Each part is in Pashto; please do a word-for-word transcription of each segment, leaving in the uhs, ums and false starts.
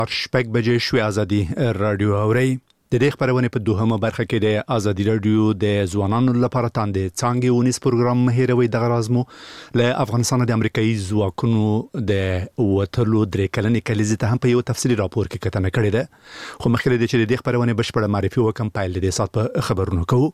شپږ بجې شوې ازادي رادیو اوري د دې خبرونه په دوهمه برخه کې د ازادي رادیو د ځوانانو لپاره تاندې څنګه ونیس پروګرام مهیروي د غرازمو له افغانستان د امریکایي ځواکونو د وټلو درې کلنې کلیزې ته هم په یو تفصیلي راپور کې کتنه کړې ده خو مخکې د چې د خبرونه بشپړه معرفي وکم پایل د سات په خبرونو کوو.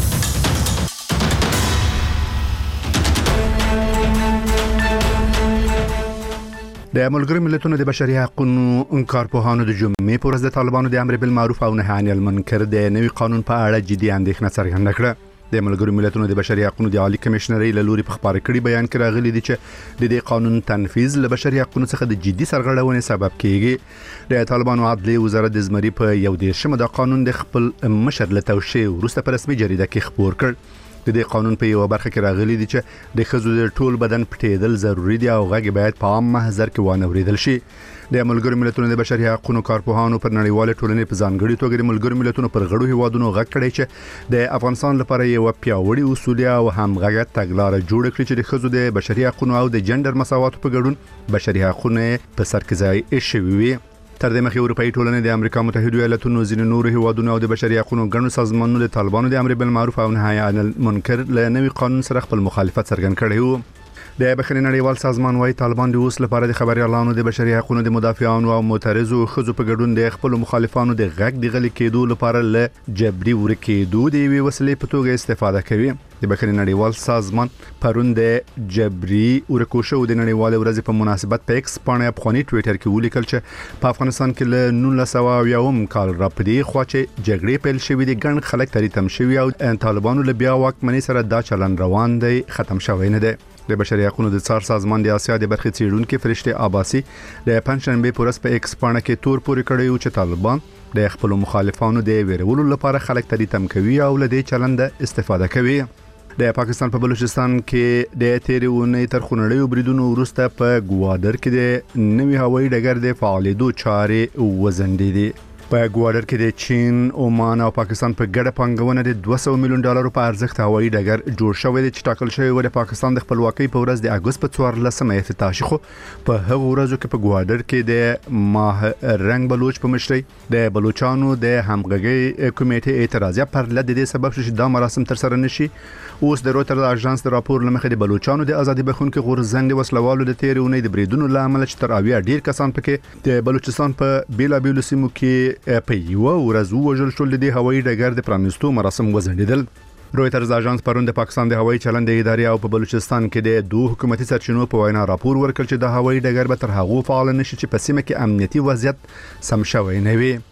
د ملګرو ملتونو د بشري حقوقو کارپوهانو د جمعې پر ورځ د طالبانو د امر بالمعروف او نهي عن المنکر د نوي قانون په اړه جدي اندېښنه څرګنده کړه. د ملګرو ملتونو د بشري حقوقو د عالی کمشنرۍ له لوري په خبري کړي بیان کې راغلي دي چې د دې قانون تنفيذ له بشري حقوقو څخه د جدي سرغړونې سبب کیږي. د طالبانو عدلي وزارت د زمري په یو دیرشمه د قانون د خپل مشر له توشیح وروسته په رسمي جریده کې خبر کړ. د دې قانون په یو برخه کې راغلي دي چې د خزو د ټول بدن پټېدل ضروری دي او غږ باید په عام محضر کې وانه وریدل شي. د ملګرو ملتونو د بشري حقوقو کارپوهانو پر نړیواله ټولنې په ځانګړي توګه د ملګرو ملتونو پر غړو هیوادونو غږ کړی چې د افغانستان لپاره یو پیاوړی اصول او همغږه تګلارې جوړ کړي چې د خزو د بشري حقوقو او د جندر مساوات په ګډون بشري حقوقو په سر کې ځای شوي وي. تر دې مخکې اروپאי ټولنې د امریکا متحده ایالاتونو ځینې نور هیوادونو او د بشري حقوقو ګڼو سازمانونو د طالبانو د امر بالمعروف او نهي عن المنکر له نوي قانون سره خپل مخالفت څرګند کړی وو. د بخښنې نړیوال سازمان وايي طالبان د اوس لپاره د خبريالانو د بشري حقوقو د مدافعانو او معترضو خزو په ګډون د خپل مخالفانو د غږ د غلي کېدو لپاره له جبري ورکېدو د وی وسیلې په توګه استفاده کوي. د بخښنې نړیوال سازمان پرون د جبري ورکوشو د نړیوال ورځ په مناسبت په ایکس باندې افغاني ټوئیټر کې ولیکل چې په افغانستان کې له نولس سوه یوم کال راپدې خو چې جګړې پیل شوې دي ګڼ خلک تری تم شوي او طالبانو له بیا واکمنۍ سره دا چلن روان دی ختم شوی نه دی. د بشري حقوقو د څار سازمان د آسیا د برخې څیړونکو فرشته عباسي د پنځشنبه پورس په ایکس باندې کې تور پوري کړی او چې طالبان د خپل مخالفانو د ویرولو لپاره خلک تری تم کوي او له دې چلند استفاده کوي. د پاکستان په بلوچستان کې د تیرې اونۍ تر خونړیو بریدونو وروسته په ګوادر کې د نوي هوایي ډګر د فعالیدو چارې وزندې دي. په ګوادر کې د چین، عمان او پاکستان په ګډه پنګونه د دوه سوه میلیون ډالرو په ارزښت هوایي ډګر جوړ شوی دی چې ټاکل شوی و د پاکستان د خپلواکۍ په ورځ د اګوست په څوارلسمه افتتاح شو. په هغه ورځو کې په ګوادر کې د ماه رنگ بلوچ په مشرۍ د بلوچانو د همغږي کمیټې اعتراضیه پر لد دې سبب شو چې دا مراسم تر سره نشي. اوس د روټر د اژانس د راپور لمخې د بلوچانو د ازادي بخونکو غورځنګ وسلوالو د تیرې اونۍ د بریدونو لامل چې تر اویا ډیر کسان پکې د بلوچستان په بیلا بیلو سیمو کې په یو ورځ وژل شول. د هوایي ډګر د پرانیستو مراسم وزندیدل. رويټرز اژانس پرون د پاکستان د هوایي چلند د ادارې او په بلوچستان کې د دوه حکومتي سرچینو په وینا راپور ورکړ چې د هوایي ډګر به تر هغه فعال نشي چې په سیمه کې امنیتي وضعیت سم شوی نه وي.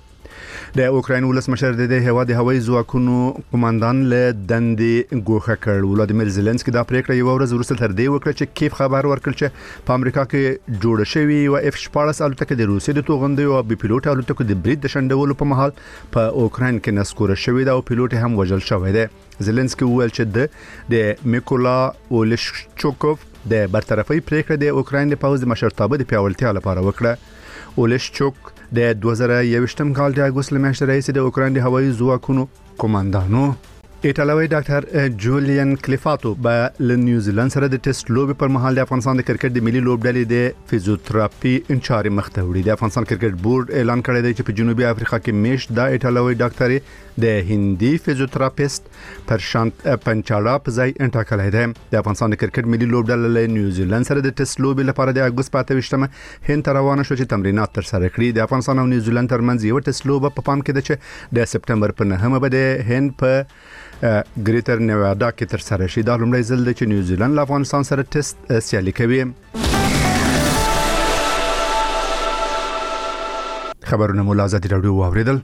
د اوکراین ولسمشر د هیواد د هوایي ځواکونو قوماندان له دندې ګوښه کړ. ولادیمیر زيلنسکي دا پریکړه یو ورځ وروسته تر دې وکړه چې کیف خبر ورکړ چې په امریکا کې جوړ شوی او اف شپاړس الوتکه د روسي د توغندي او بي پیلوټ الوتکو د برید د شندولو په محل په اوکراین کې نسکور شوی دا او پیلوټ هم وژل شوی دی. زيلنسکي وویل چې د میکولا اولشچوکوف د برطرفي پریکړه د اوکراین د پوځ د مشرتابه د پیاوړتیا لپاره وکړه. اولشچوک د دوه زره یوویشتم کال د اګوست لمشت رئیس د اوکراین د هوایي ځواکونو قوماندانو. ایټالوي ډاکټر جولین کلیفاتو به له نیوزیلند سره د ټیسټ لوبي پر مهال د افغانستان د کرکټ د ملي لوبډلې د فزیوتراپي انچاري مخته وړي. د افغانستان کرکټ بورډ اعلان کړی دی چې په جنوبي افریقا کې میش د ایټالوي ډاکټر د هندي فزیوتراپیست پر شانت پنچاړه په ځای انټاکلای دی. د افغانستان د کرکټ ملي لوبډله له نیوزیلند سره د ټیسټ لوبي لپاره د اګوست په اتهشتمه هند روانه شو چې تمرینات تر سره کړي. د افغانستان او نیوزیلند ترمنځ یو ټیسټ لوب په پام کې ده چې د سپټمبر په نهمه به د هند په ګریټر نیوادا کې تر سره شي. دا لومړی ځل دی چې نیوزیلند له افغانستان سره ټیسټ سیالي کوي. خبرونه مو له ازادي راډیو واوریدل.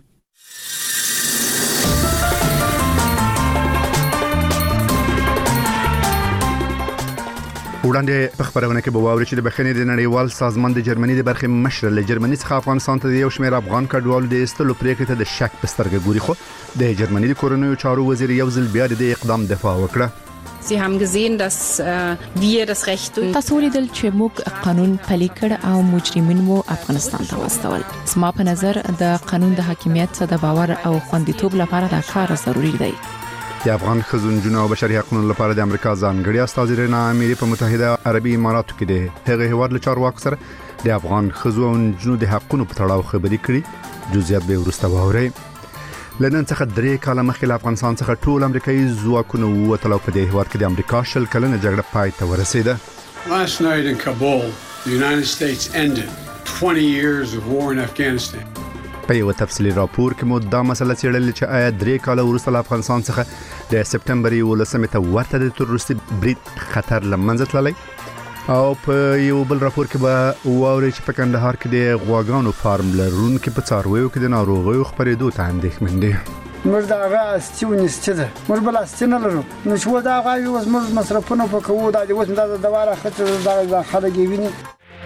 وړاندې په خبرونه کې به واوري چې د بخښنې د نړیوال سازمان د جرمني د برخې مشر له جرمني څخه افغانستان ته یو شمېر افغان کډوالو د استلو پریکړې ته د شک په سترګه ګوري. خو د جرمني د کورونیو چارو وزیر یو ځل بیا د اقدام دفاع وکړه. Sie haben gesehen, dass äh, wir das Recht تاسو لیدل چې موږ قانون پلي کړ او مجرمین مو افغانستان ته واستول. زما په نظر د قانون د حاکمیت څخه د باور او خوندیتوب لپاره دا کار ضروری دی. د افغان خزونجونو او بشري حقوقو لپاره د امریکا ځانګړي استازی رینا اميري په متحده عربي اماراتو کې د هغه هیواد له چارواکو سره د افغان ښځو او نجونو د حقونو په تړاو خبرې کړي. جزئیات به وروسته واورئ. لنن څخه درې کاله مخکې له افغانستان څخه ټول امریکایي ځواکونه ووتل او په دې هېواد کې د امریکا شل کلنه جګړه پای ته ورسېده. Last night in Kabul, the United States ended twenty years of war in Afghanistan. په یو تفصیلي راپور کې مو دا مسله څېړلې چې آیا درې کاله وروسته له افغانستان څخه د سپټمبر یولسمې ته ورته د تروریستي برید خطر له منځه تللی، او په یو بل راپور کې به واورئ چې په کندهار کې د غواګانو فارم لرونکي په څارویو کې د ناروغیو خپرېدو ته اندېښمن دي. موږ دا هغه استي ونیستې ده، موږ بل استي نه لرو، نو چې و دا هغه اوس موږ مصرفونه په کوو، دا د اوس دا د دوا راخته دا خلک یې ویني.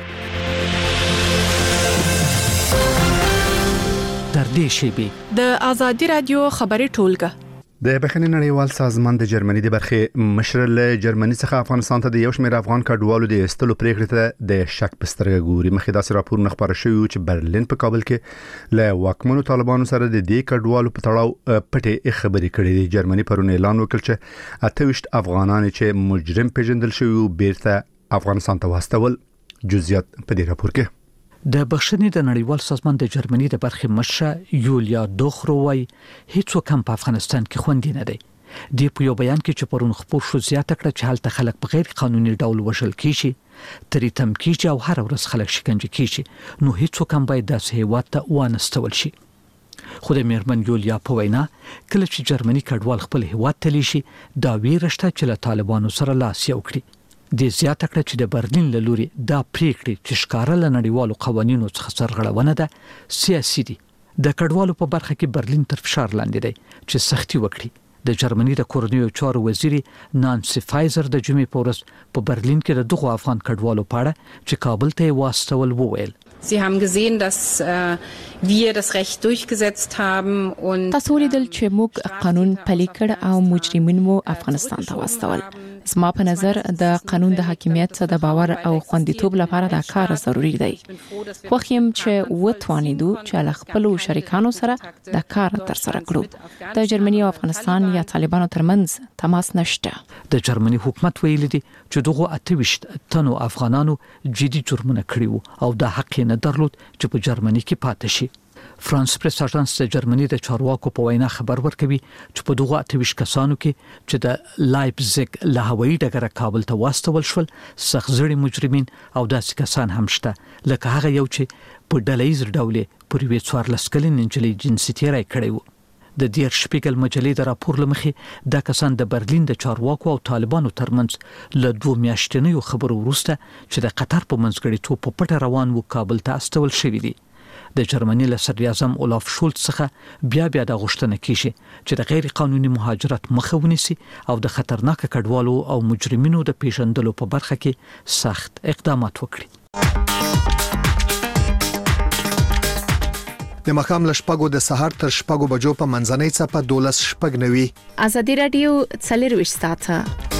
در دې شیبې د آزادي رادیو خبري ټولګه د بخښنې نړیوال سازمان د جرمني د برخې مشر له جرمني څخه افغانستان ته د یو شمېر افغان کډوالو د ایستلو پریکړې ته د شک په سترګه ګوري. مخکې داسې راپورونه خپاره شوي چې برلین په کابل کې له واکمنو طالبانو سره د دې کډوالو په تړاو پټې خبرې کړې دي. جرمني پرون اعلان وکړ چې اته ویشت افغانان چې مجرم پیژندل شوي بیرته افغانستان ته واستول. جزئیات په دې راپور کې. د بخښنې د نړیوال سازمان د جرمني د برخې مشر یولیا دوخرووی هیڅوک هم په افغانستان کې خوندي نه دی. د په یو بیان کې چې پرون خبر شو زیاته کړه چې هلته خلک په غیر قانوني ډول وژل کیږي، تریتم کیږي او هر ورځ خلک شکنجه کیږي، نو هیڅوک هم باید داسې هیواد ته وانستول شي. خو د میرمن یولیا په وینا کله چې جرمني کډوال خپل هیواد ته لیشي دا ویرشته چې له طالبانو سره لاس یو کړي. د زیاته کړه چې د برلین له لوري دا پریکړې چې ښکارا له نړیوالو قوانینو څخه سرغړونه ده سیاسي دي. د کډوالو په برخه کې برلین تر فشار لاندې دی چې سختي وکړي. د جرمني د کورنیو چارو وزیر نانسی فایزر د جمعې په ورځ په برلین کې د دغو افغان کډوالو په اړه چې کابل ته واستول وویل. Sie haben gesehen, dass äh, wir das Recht durchgesetzt haben und تاسو لیدل چې موږ قانون پلي کړ او مجرمین مو افغانستان ته واستول. زما په نظر د قانون د حاکمیت څخه د باور او خوندیتوب لپاره دا کار ضروری دی. خو خیم چې وتوانیدو چې له خپل شریکانو سره دا کار تر سره کړو. د جرمني او افغانستان یا طالبانو ترمنځ تماس نشته. د جرمني حکومت ویلي دي چې دغه اته ویشت تنو افغانانو جدي جرمونه کړی وو او د حق نه درلود چې په جرمني کې پاتې شي. فرانس پریس اژانس د جرمني د چارواکو په وینا خبر ورکوي چې په دغه اته ویشت کسانو کې چې د لایپزیګ له هوایي ډګره کابل ته واستول شول سخزړي مجرمین او داسې کسان هم شته لکه هغه یو چې په ډلهیز ډول پر یوې څوارلس کلنې نجلۍ جنسیتي رای کړی و. د دیر شپیګل مجلې د راپور لمخې دا کسان د برلین د چارواکو او طالبانو ترمنځ له دوه میاشتنیو خبرو وروسته چې د قطر په منځګړیتوب په پټه روان و کابل ته استول شوي دي. د جرمني له صدر اعظم اولاف شولټ څخه بیا بیا د غوښتنه کیږي چې د غیر قانوني مهاجرت مخه ونیسي او د خطرناک کډوالو او مجرمینو د پیژندلو په برخه کې سخت اقدامات وکړي. د مخام له شپږو د سهار تر شپږو بجو په منځنۍ څپه دولس شپږ نوي. آزادي رادیو څلرویشت ساعته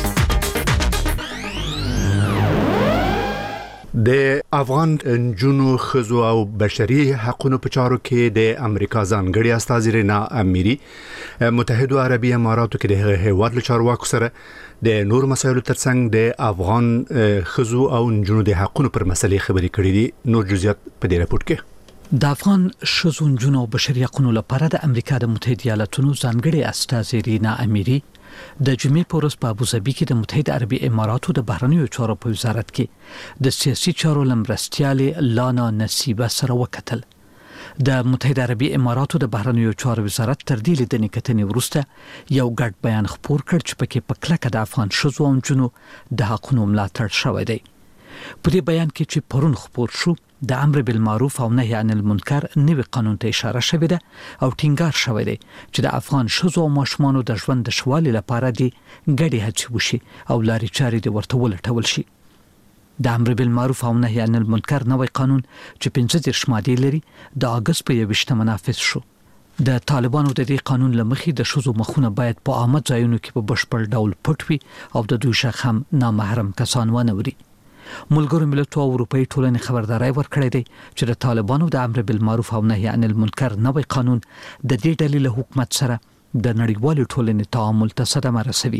د افغان نجونو ښځو او بشري حقوقو په چارو کې د امریکا ځانګړي استازي رینا امیری متحده عربي اماراتو کې د هیواد له چارواکو سره د نور مسایلو ترڅنګ د افغان ښځو او نجونو د حقوقو پر مسلې خبرې کړې دي. نور جزئیات په دې راپور کې. د افغان ښځو نجونو او بشري حقوقو لپاره د امریکا د متحده ایالاتونو ځانګړي استازي رینا امیری د جمعې په ورځ په ابوظبي کې د متحده عربي اماراتو د بهرنیو چارو په وزارت کې د سیاسي چارو لمرستیالې لانا نصیبه سره وکتل. د متحده عربي اماراتو د بهرنیو چارو وزارت تر دې لیدنې کتنې وروسته یو ګډ بیان خپور کړ چې پکې په کلکه د افغان ښځو او نجونو د حقوقو ملاتړ شوی دی. په دې بیان کې چې پرون خپور شو د امر بالمعروف او نهي عن المنکر نوی قانون ته اشاره شوې ده او ټینګار شوی دی چې د افغان ښځو او ماشومانو د ژوند د شوالي لپاره دي ګډې هڅې وشي او لارې چارې د ورته ولټول شي. د امر بالمعروف او نهي عن المنکر نوی قانون چې پنځه دېرش مادې لري د اگست په یوویشتمه نافذ شو. د طالبانو د دې قانون لمخې د ښځو مخونه باید په عامه ځایونو کې په بشپړ ډول پټ وي او د دوی شخص هم نامحرم کسان ونه وري. ملګرو ملتونو او اروپאי ټولنې خبرداري ورکړې ده چې د طالبانو د امر بالمعروف او نهي عن المنکر نوی قانون د دې ډلې له حکومت سره د نړیوال ټولنې تعامل ته صدمه رسوي.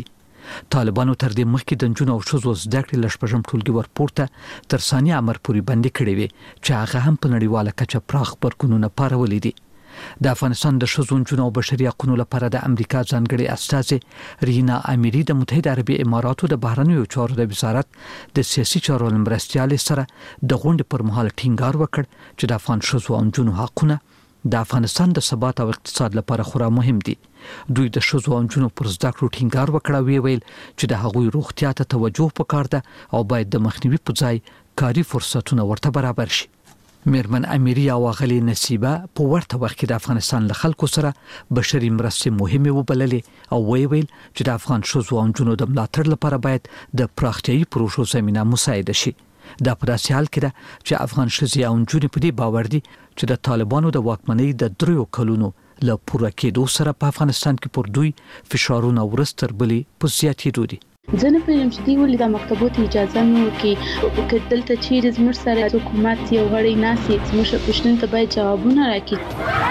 طالبانو تر دې مخکې د جنونو او شوزو زده کړې لشپږم ټولګي ورپورته تر ثاني امر پورې بندي کړې وي چې هغه هم په نړیواله کچه پراخ برګونونه پارولې دي. د افغانستان د شوزو جنونو او بشري حقوقو لپاره د امریکا ځانګړي استازي رینا امیری د متحده عربي اماراتو د بهرنیو چارو د وزارت د سیاسي چارو مرستيال سره د غونډې پر مهال ټینګار وکړ چې د افغان شوزو او جنونو حقونه د افغانستان د ثبات او اقتصاد لپاره خورا مهم دي. دوی د شوزو او جنونو پر زده کړو ټینګار وکړ وی ویل چې د هغوی روغتیا ته توجه وکړ ده او باید د مخنیوي په ځای کاري فرصتونه ورته برابر شي. میرمن امیری او غلی نصیبه په ورته وخت کې د افغانستان له خلکو سره بشري مرستې مهمه وبللې او وی ویل چې د افغان شوزو او جنونو د ملاتړ لپاره باید د پراختیايي پروژو زمينه مساعده شي. دا په داسې حال کې ده چې افغان شوزي او جنونو په دې باور دي چې د طالبانو د واکمنۍ د دریو کلونو له پوره کېدو سره په افغانستان کې پر دوی فشارونه ورستر بلې په زیاتېدو دي. زه نه پوهیږم چې دوی ولې د مکتبو ته اجازه نه ورکوي که دلته چیرې زموږ سره حکومت یو غړی ناسي زموږ پوښتنو ته باید جوابونه راکړي.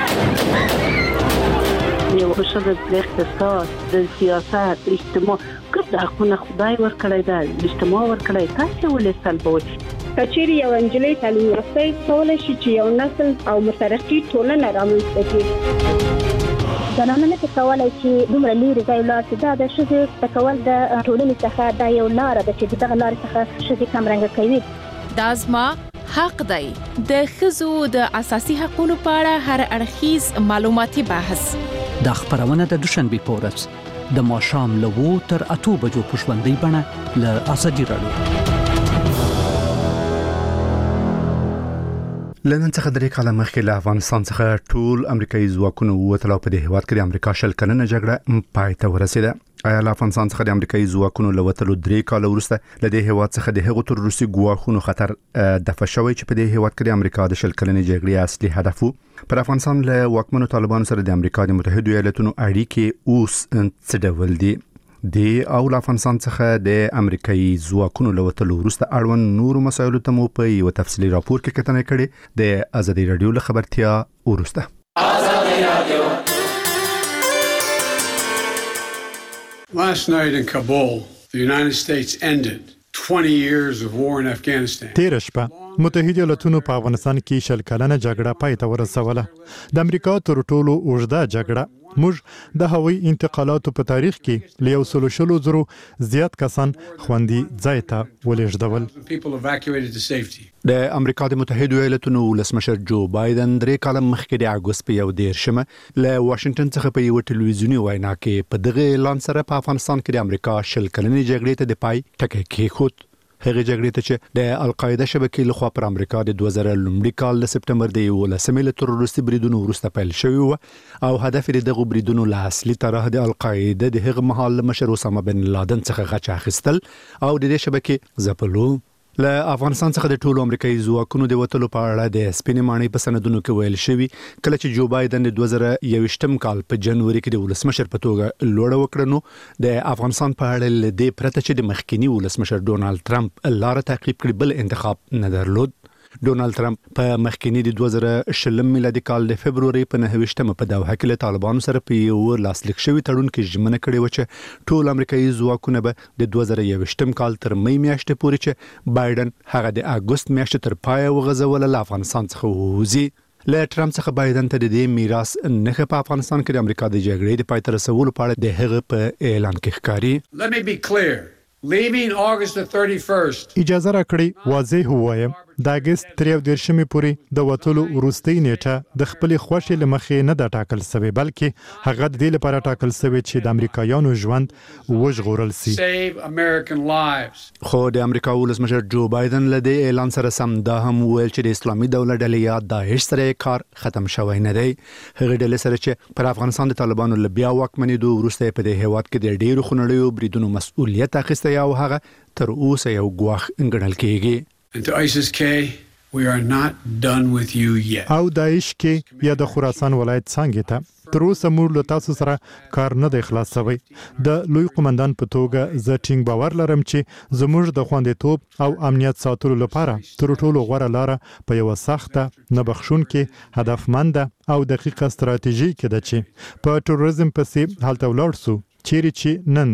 یو بشر د اقتصاد د سیاست اجتماع کوم د حقوقو خدای ورکړی دا اجتماع ورکړی تاسو ولې سلبوي کچېری یو انجلۍ تعلیم یافته کولای شي چې یو نسل او مترقي ټولنه رامنځته کړي. زنانه نه کولای چې دومره لري ځای لاړ چې دا د شذ تکول د ټولنې څخه دا یو لار ده چې دغه لار څخه شذ کم رنګ کوي. دا زما حق دی. د خزو د اساسي حقوقو په اړه هر اړخیز معلوماتي بحث د خبرونه د دوشنبه په ورځ د ماښام له وو تر اته بجو په ژوندۍ بڼه له ازادي راډیو. لنن څخه درې کاله مخکې له افغانستان څخه ټول امریکایي ځواکونه ووتل او په دې هیواد کې د امریکا شل کلنه جګړه پای ته ورسېده. آیا له افغانستان څخه د امریکایي ځواکونو له وتلو درې کاله وروسته له دې هیواد څخه د هغو تر روسي ګواښونو خطر دفع شوی چې په دې هیواد کې د امریکا د شل کلنې جګړې اصلي هدف وو؟ پر افغانستان له واکمنو طالبانو سره د امریکا د متحده ایالاتونو اړیکې اوس څه ډول دي؟ د او افغانستان څخه د امریکایي ځواکونو له وتلو وروسته اړوند نور مسایلو ته مو په یو تفصیلي راپور کې کتنه کړې د ازادي رادیو له خبرتیا وروسته. ازادي رادیو. Last night in Kabul, the United States ended twenty years of war in Afghanistan. تیر شپه متحده ایالاتونو په افغانستان کې شل کلنه جګړه پای ته ورسوله. د امریکا تر ټولو اوږده جګړه موږ د هوایي انتقالاتو په تاریخ کې له یو سلو شلو زرو زیات کسان خوندي ځای ته ولېږدول. د امریکا د متحده ایالاتونو ولسمشر جو بایدن درې کاله مخکې د اګوست په یو دیرشمه له واشنگټن څخه په یو ټلویزیوني وینا کې په دغه اعلان سره په افغانستان کې د امریکا شل کلنې جګړې ته د پای ټکی کېښود. هغه جګړې ته چې د القاعده شبکې لخوا پر امریکا د دوه زره لومړي کال د سپټمبر د یولسمې له تروریستي بریدونو وروسته پیل شوی و او هدف یې دغه بریدونو له اصلي طرح د القاعده د هغه مهال مشر اسامه بن لادن څخه غچ اخیستل او د دې شبکې ځپلو. له افغانستان څخه د ټولو امریکایي ځواکونو د وتلو په اړه د سپینې ماڼۍ په سندونو کې ویل شوی کله چې جو بایدن د دوه زره یوویشتم کال په جنوري کې د ولسمشر په توګه لوړه وکړه نو د افغانستان په اړه ل دې پرته چې د مخکینی ولسمشر ډونالد ټرمپ لاره تعقیب کړي بل انتخاب نه درلود. ډونالد ټرمپ په مخکینی د دوه زره شلم میلادي کال د فبرवरी په نهه په دوحه کې له طالبانو سره په یو لاسلیک شوی تړون کې ژمنه کړې و چې ټول امریکایي ځواکونه به د دوه زره یوویشتم کال تر مې میاشتې پورې چې بایدن هغه د اګوست میاشتې تر پای وغځول له افغانستان څخه ووځي. له ټرمپ څخه بایدن ته د دې میراث نه په افغانستان کې د امریکا د جګړې د پای ته رسولو په اړه د هغه په اعلان کې ښکاري. Let me be clear. Leaving August the thirty-first. اجازه راکړئ واضح ووایم د اگست تریو دیرشمې پورې د وټولو وروستۍ نیټه د خپل خوښې لمخې نه د ټاکل شوی بلکې هغه د دې لپاره ټاکل شوی چې د امریکایانو ژوند وژغورل شي. خو د امریکا ولسمشر جو بایدن له دې اعلان سره سم دا هم ویل چې د اسلامي دولت ډلې یا داعش سره کار ختم شوی نه دی. هغه ډلې سره چې پر افغانستان د طالبانو له بیا واکمنېدو وروسته په دې هیواد کې د ډیرو خونړیو بریدونو مسؤلیت اخیستی او هغه تر اوسه یو ګواښ ګڼل کېږي. And to ISIS K, we are not done with you yet. او داعش کې یا د خراسان ولایت څنګه ته تر اوسه موږ له تاسو سره کار نه دی خلاص شوی. د لوی قومندان په توګه زه ټینګ باور لرم چې زموږ د خوندیتوب او امنیت ساتلو لپاره تر ټولو غوره لاره په یو سخته نه بخښونکې هدفمند او دقیقه ستراتیژي کې ده چې په تروریزم پسې هلته ولاړ سو چیرې چې نن دی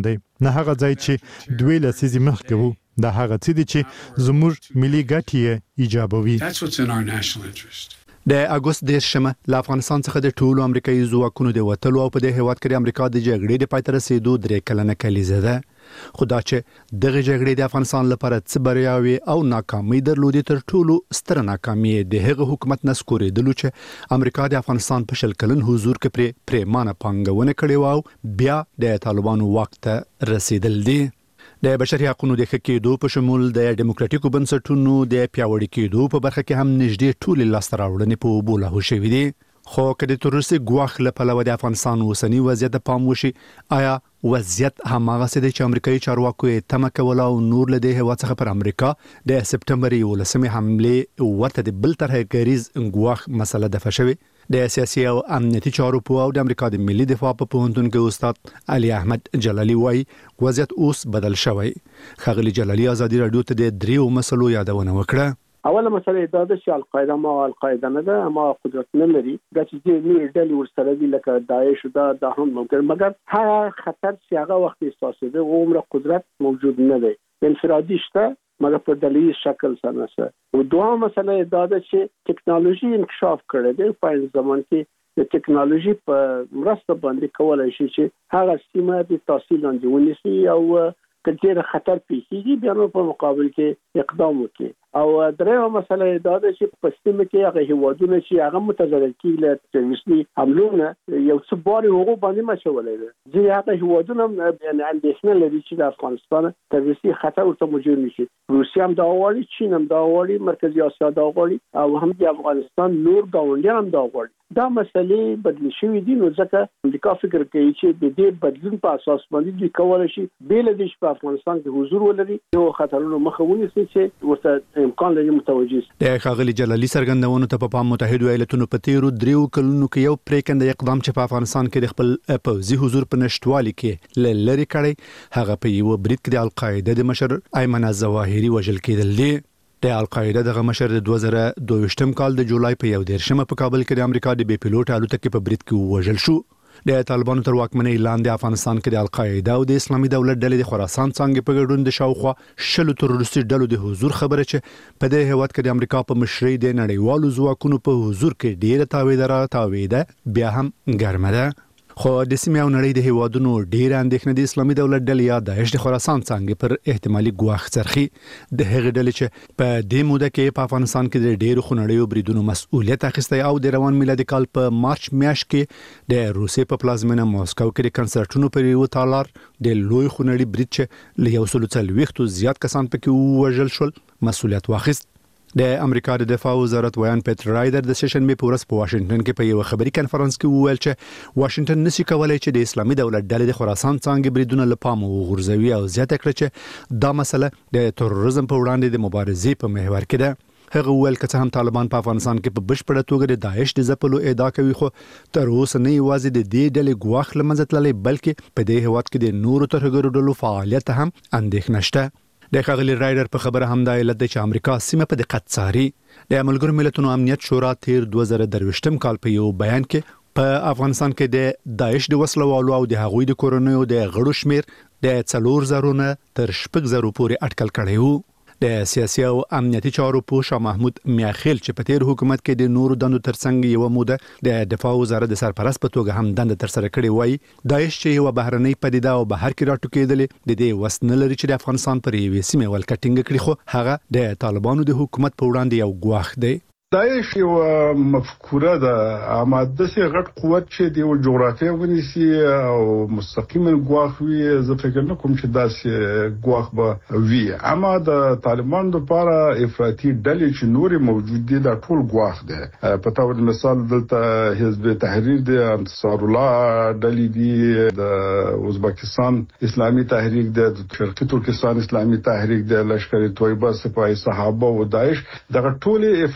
نه هغه ځای چې دوی لسیزې مخکې وو دا هغه څه دي چې زموږ ملي ګټې ایجابوي. That's what's in our national interest. د اگست دیرشمه له افغانستان څخه د ټولو امریکایي ځواکونو د وټلو او په دې هیواد کې د امریکا د جګړې د پای ته رسیدو درې کلنه کلیزه ده. خو دا چې دغه جګړې د افغانستان لپاره څه بریاوي او ناکامي درلودې تر ټولو ستره ناکامي د هغه حکومت نسکورېدلو چې امریکا د افغانستان په شل کلن حضور کې پر پریمانه پانګونه کړې و او بیا د طالبانو وخت ته رسیدل دي. د بشري حقوقو د حقوقو په شمول د ډیموکراتیکو بنسټونو د پیاوړي کېدو په برخه کې هم نږدې ټول لاسته راوړنې په بوله شوې دي. خو کله ترورسي ګواخ له پلوه د افغانستان اوسنی وضعیت پام وشي آیا وضعیت هماغه څه دی چې امریکایي چارواکو یې تمه کوله او نور له دې هوا څخه پر امریکا د سپټمبر یولسمې حمله ورته د بل طرح غریز ګواخ مسله دفع شوه. د سیاسي او امنیتي چارو په او د امریکا د ملي دفاع په پوهنتون کې استاد علي احمد جلالي وايي وضعیت اوس بدل شوی. خغلی جلالي ازادي رادیو ته د دریو مسلو یادونه وکړه. اوله مسله دا ده چې القاعده ما القاعده نه ده ما قدرت نه لري د چې نور ډلې ورسره دي لکه داعش دا د هم ممکن مګر هغه خطر چې هغه وخت احساسېده او عمر قدرت موجود نه دی انفرادي شته مګر په دلیل شکل سره سره. او دوه مسله دا ده چې ټکنالوژي انکشاف کړی دی په زمان کې د ټکنالوژي په مرسته باندې کولای شي چې هغه سیمه د تحصیل لاندې ونیسي او کله خطر پیښیږي بیا نو په مقابل کې اقدام وکړي. او درېمه مسله دا ده چې په سیمه کې هغه هیوادونه چې هغه متضرر کیږي له تروریستي حملونو یو څه بار هغه باندې مشولې ده چې هغه هیوادونه یعنی اندېښنه لري چې د افغانستان تروریستي خطر ورته موجود نشي. روسیه هم دا غواړي، چین هم دا غواړي، مرکزی اسیا دا غواړي او هم د افغانستان نور ګاونډیان هم دا غواړي. دا مسلې بدل شوې دي نو ځکه امریکا فکر کوي چې د دې بدلون په اساس باندې دوی کولای شي بیل دي چې په افغانستان کې حضور ولري او خطرونو مخه ونیسي چې ورته امکان لري متوجه شي. د خغلی جلالي سرګندونو ته په متحده ایالاتونو په تیرو دریو کلونو کې یو پریکند اقدام چې په افغانستان کې د خپل پوځي حضور په نشټوالي کې لری کړي هغه په یو برید کې د القاعده د مشر ایمن الظواهري وژل کېدل دي. د القاعده دغه مشر د دوه زره دوه کال د جولای په یو دیرشمه په کابل کې د امریکا د بي پیلوټ الوتکې په برید کې وژل شو. د طالبانو تر واکمنۍ لاندې افغانستان کې د القاعده او د اسلامي دولت ډلې د خراسان څنګه په ګډون د شاوخوا شلو تروریستي ډلو د حضور خبره چې په دې هیواد کې د امریکا په مشرۍ د نړیوالو ځواکونو په حضور کې ډیره تاویدره تاویده بیا هم ګرمه ده. خو د سیمې او نړۍ د هیوادونو ډیره اندېښنه د اسلامي دولت ډلې یا داعش د خراسان څنګه پر احتمالي ګواښ څرخي. د هغې ډلې چې په دې موده کې په افغانستان کې د ډیرو خنړیو بریدونو مسؤلیت اخیستی او د روان میلادي کال په مارچ میاشت کې د روسیې په پلازمینه ماسکو کې د کنسرټونو پر یو تالار د لوی خنړی برید چې له یو سل څلوېښتو زیات کسان پکې وژل شول مسؤلیت واخیست. د امریکا د دفاع وزارت ویان پیټر رایدر د سیشن می پورس په واشنگټن کې په یو خبري کانفرنس کې وویل چې واشنگټن نشي کولای چې د اسلامي دولت ډلې د خراسان څنګه بریدونه لپاره وغورځوي او زیاته کړي چې دا مسله د تروریزم په وړاندې د مبارزې په محور کې ده. هغه ویل چې هم طالبان په افغانستان کې په بشپړه توګه د داعش د ځپلو ادعا کوي خو تر اوسه نه یوازې د دې ډلې ګواښ لمنځه تللی بلکې په دې هیواد کې د نورو ترهګرو ډلو فعالیت هم اندېښنه شته. د خغلی رایډر په خبره هم د علت چې امریکا سیمه په دقت څاري. د ملګرو ملتونو امنیت شورا تیر دوه زره درویشتم کال په یو بیان کې په افغانستان کې د داعش د وسلوالو او د هغوی د کورونو د غړو شمیر د څلور زرونه تر شپږ زرو پورې اټکل کړی وو. د سیاسي او امنیتي چارو پوه شاه محمود میاخیل چې په تیر حکومت کې د نورو دندو ترڅنګ یو موده د دفاع وزارت د سرپرست په توګه هم دنده تر سره کړې وای داعش چې یو بهرنۍ پدیده او بهر کې راټوکېدلې د دې وسنه لري چې د افغانستان پر یوې سیمه ولکټینګ کړي خو هغه د طالبانو د حکومت په وړاندې یو ګواښ دی. داعش یو مفکوره ده اما د سي غټ قوت چې د جغرافیه ونیسي او مستقیما ګواښ وي زه فکر نه کوم چې داسې ګواښ به وي اما د طالبان لپاره افراطي ډلې چې نور موجود دي دا ټول ګواښ ده. په تور مثال دلته حزب تحریر دی، انصار الله ډلې دي، د ازبکستان اسلامي تحریک دی، د شرقي ترکستان اسلامي تحریک دی، لشکر طیبه، سپاه صحابه او داعش دغه ټول افراطي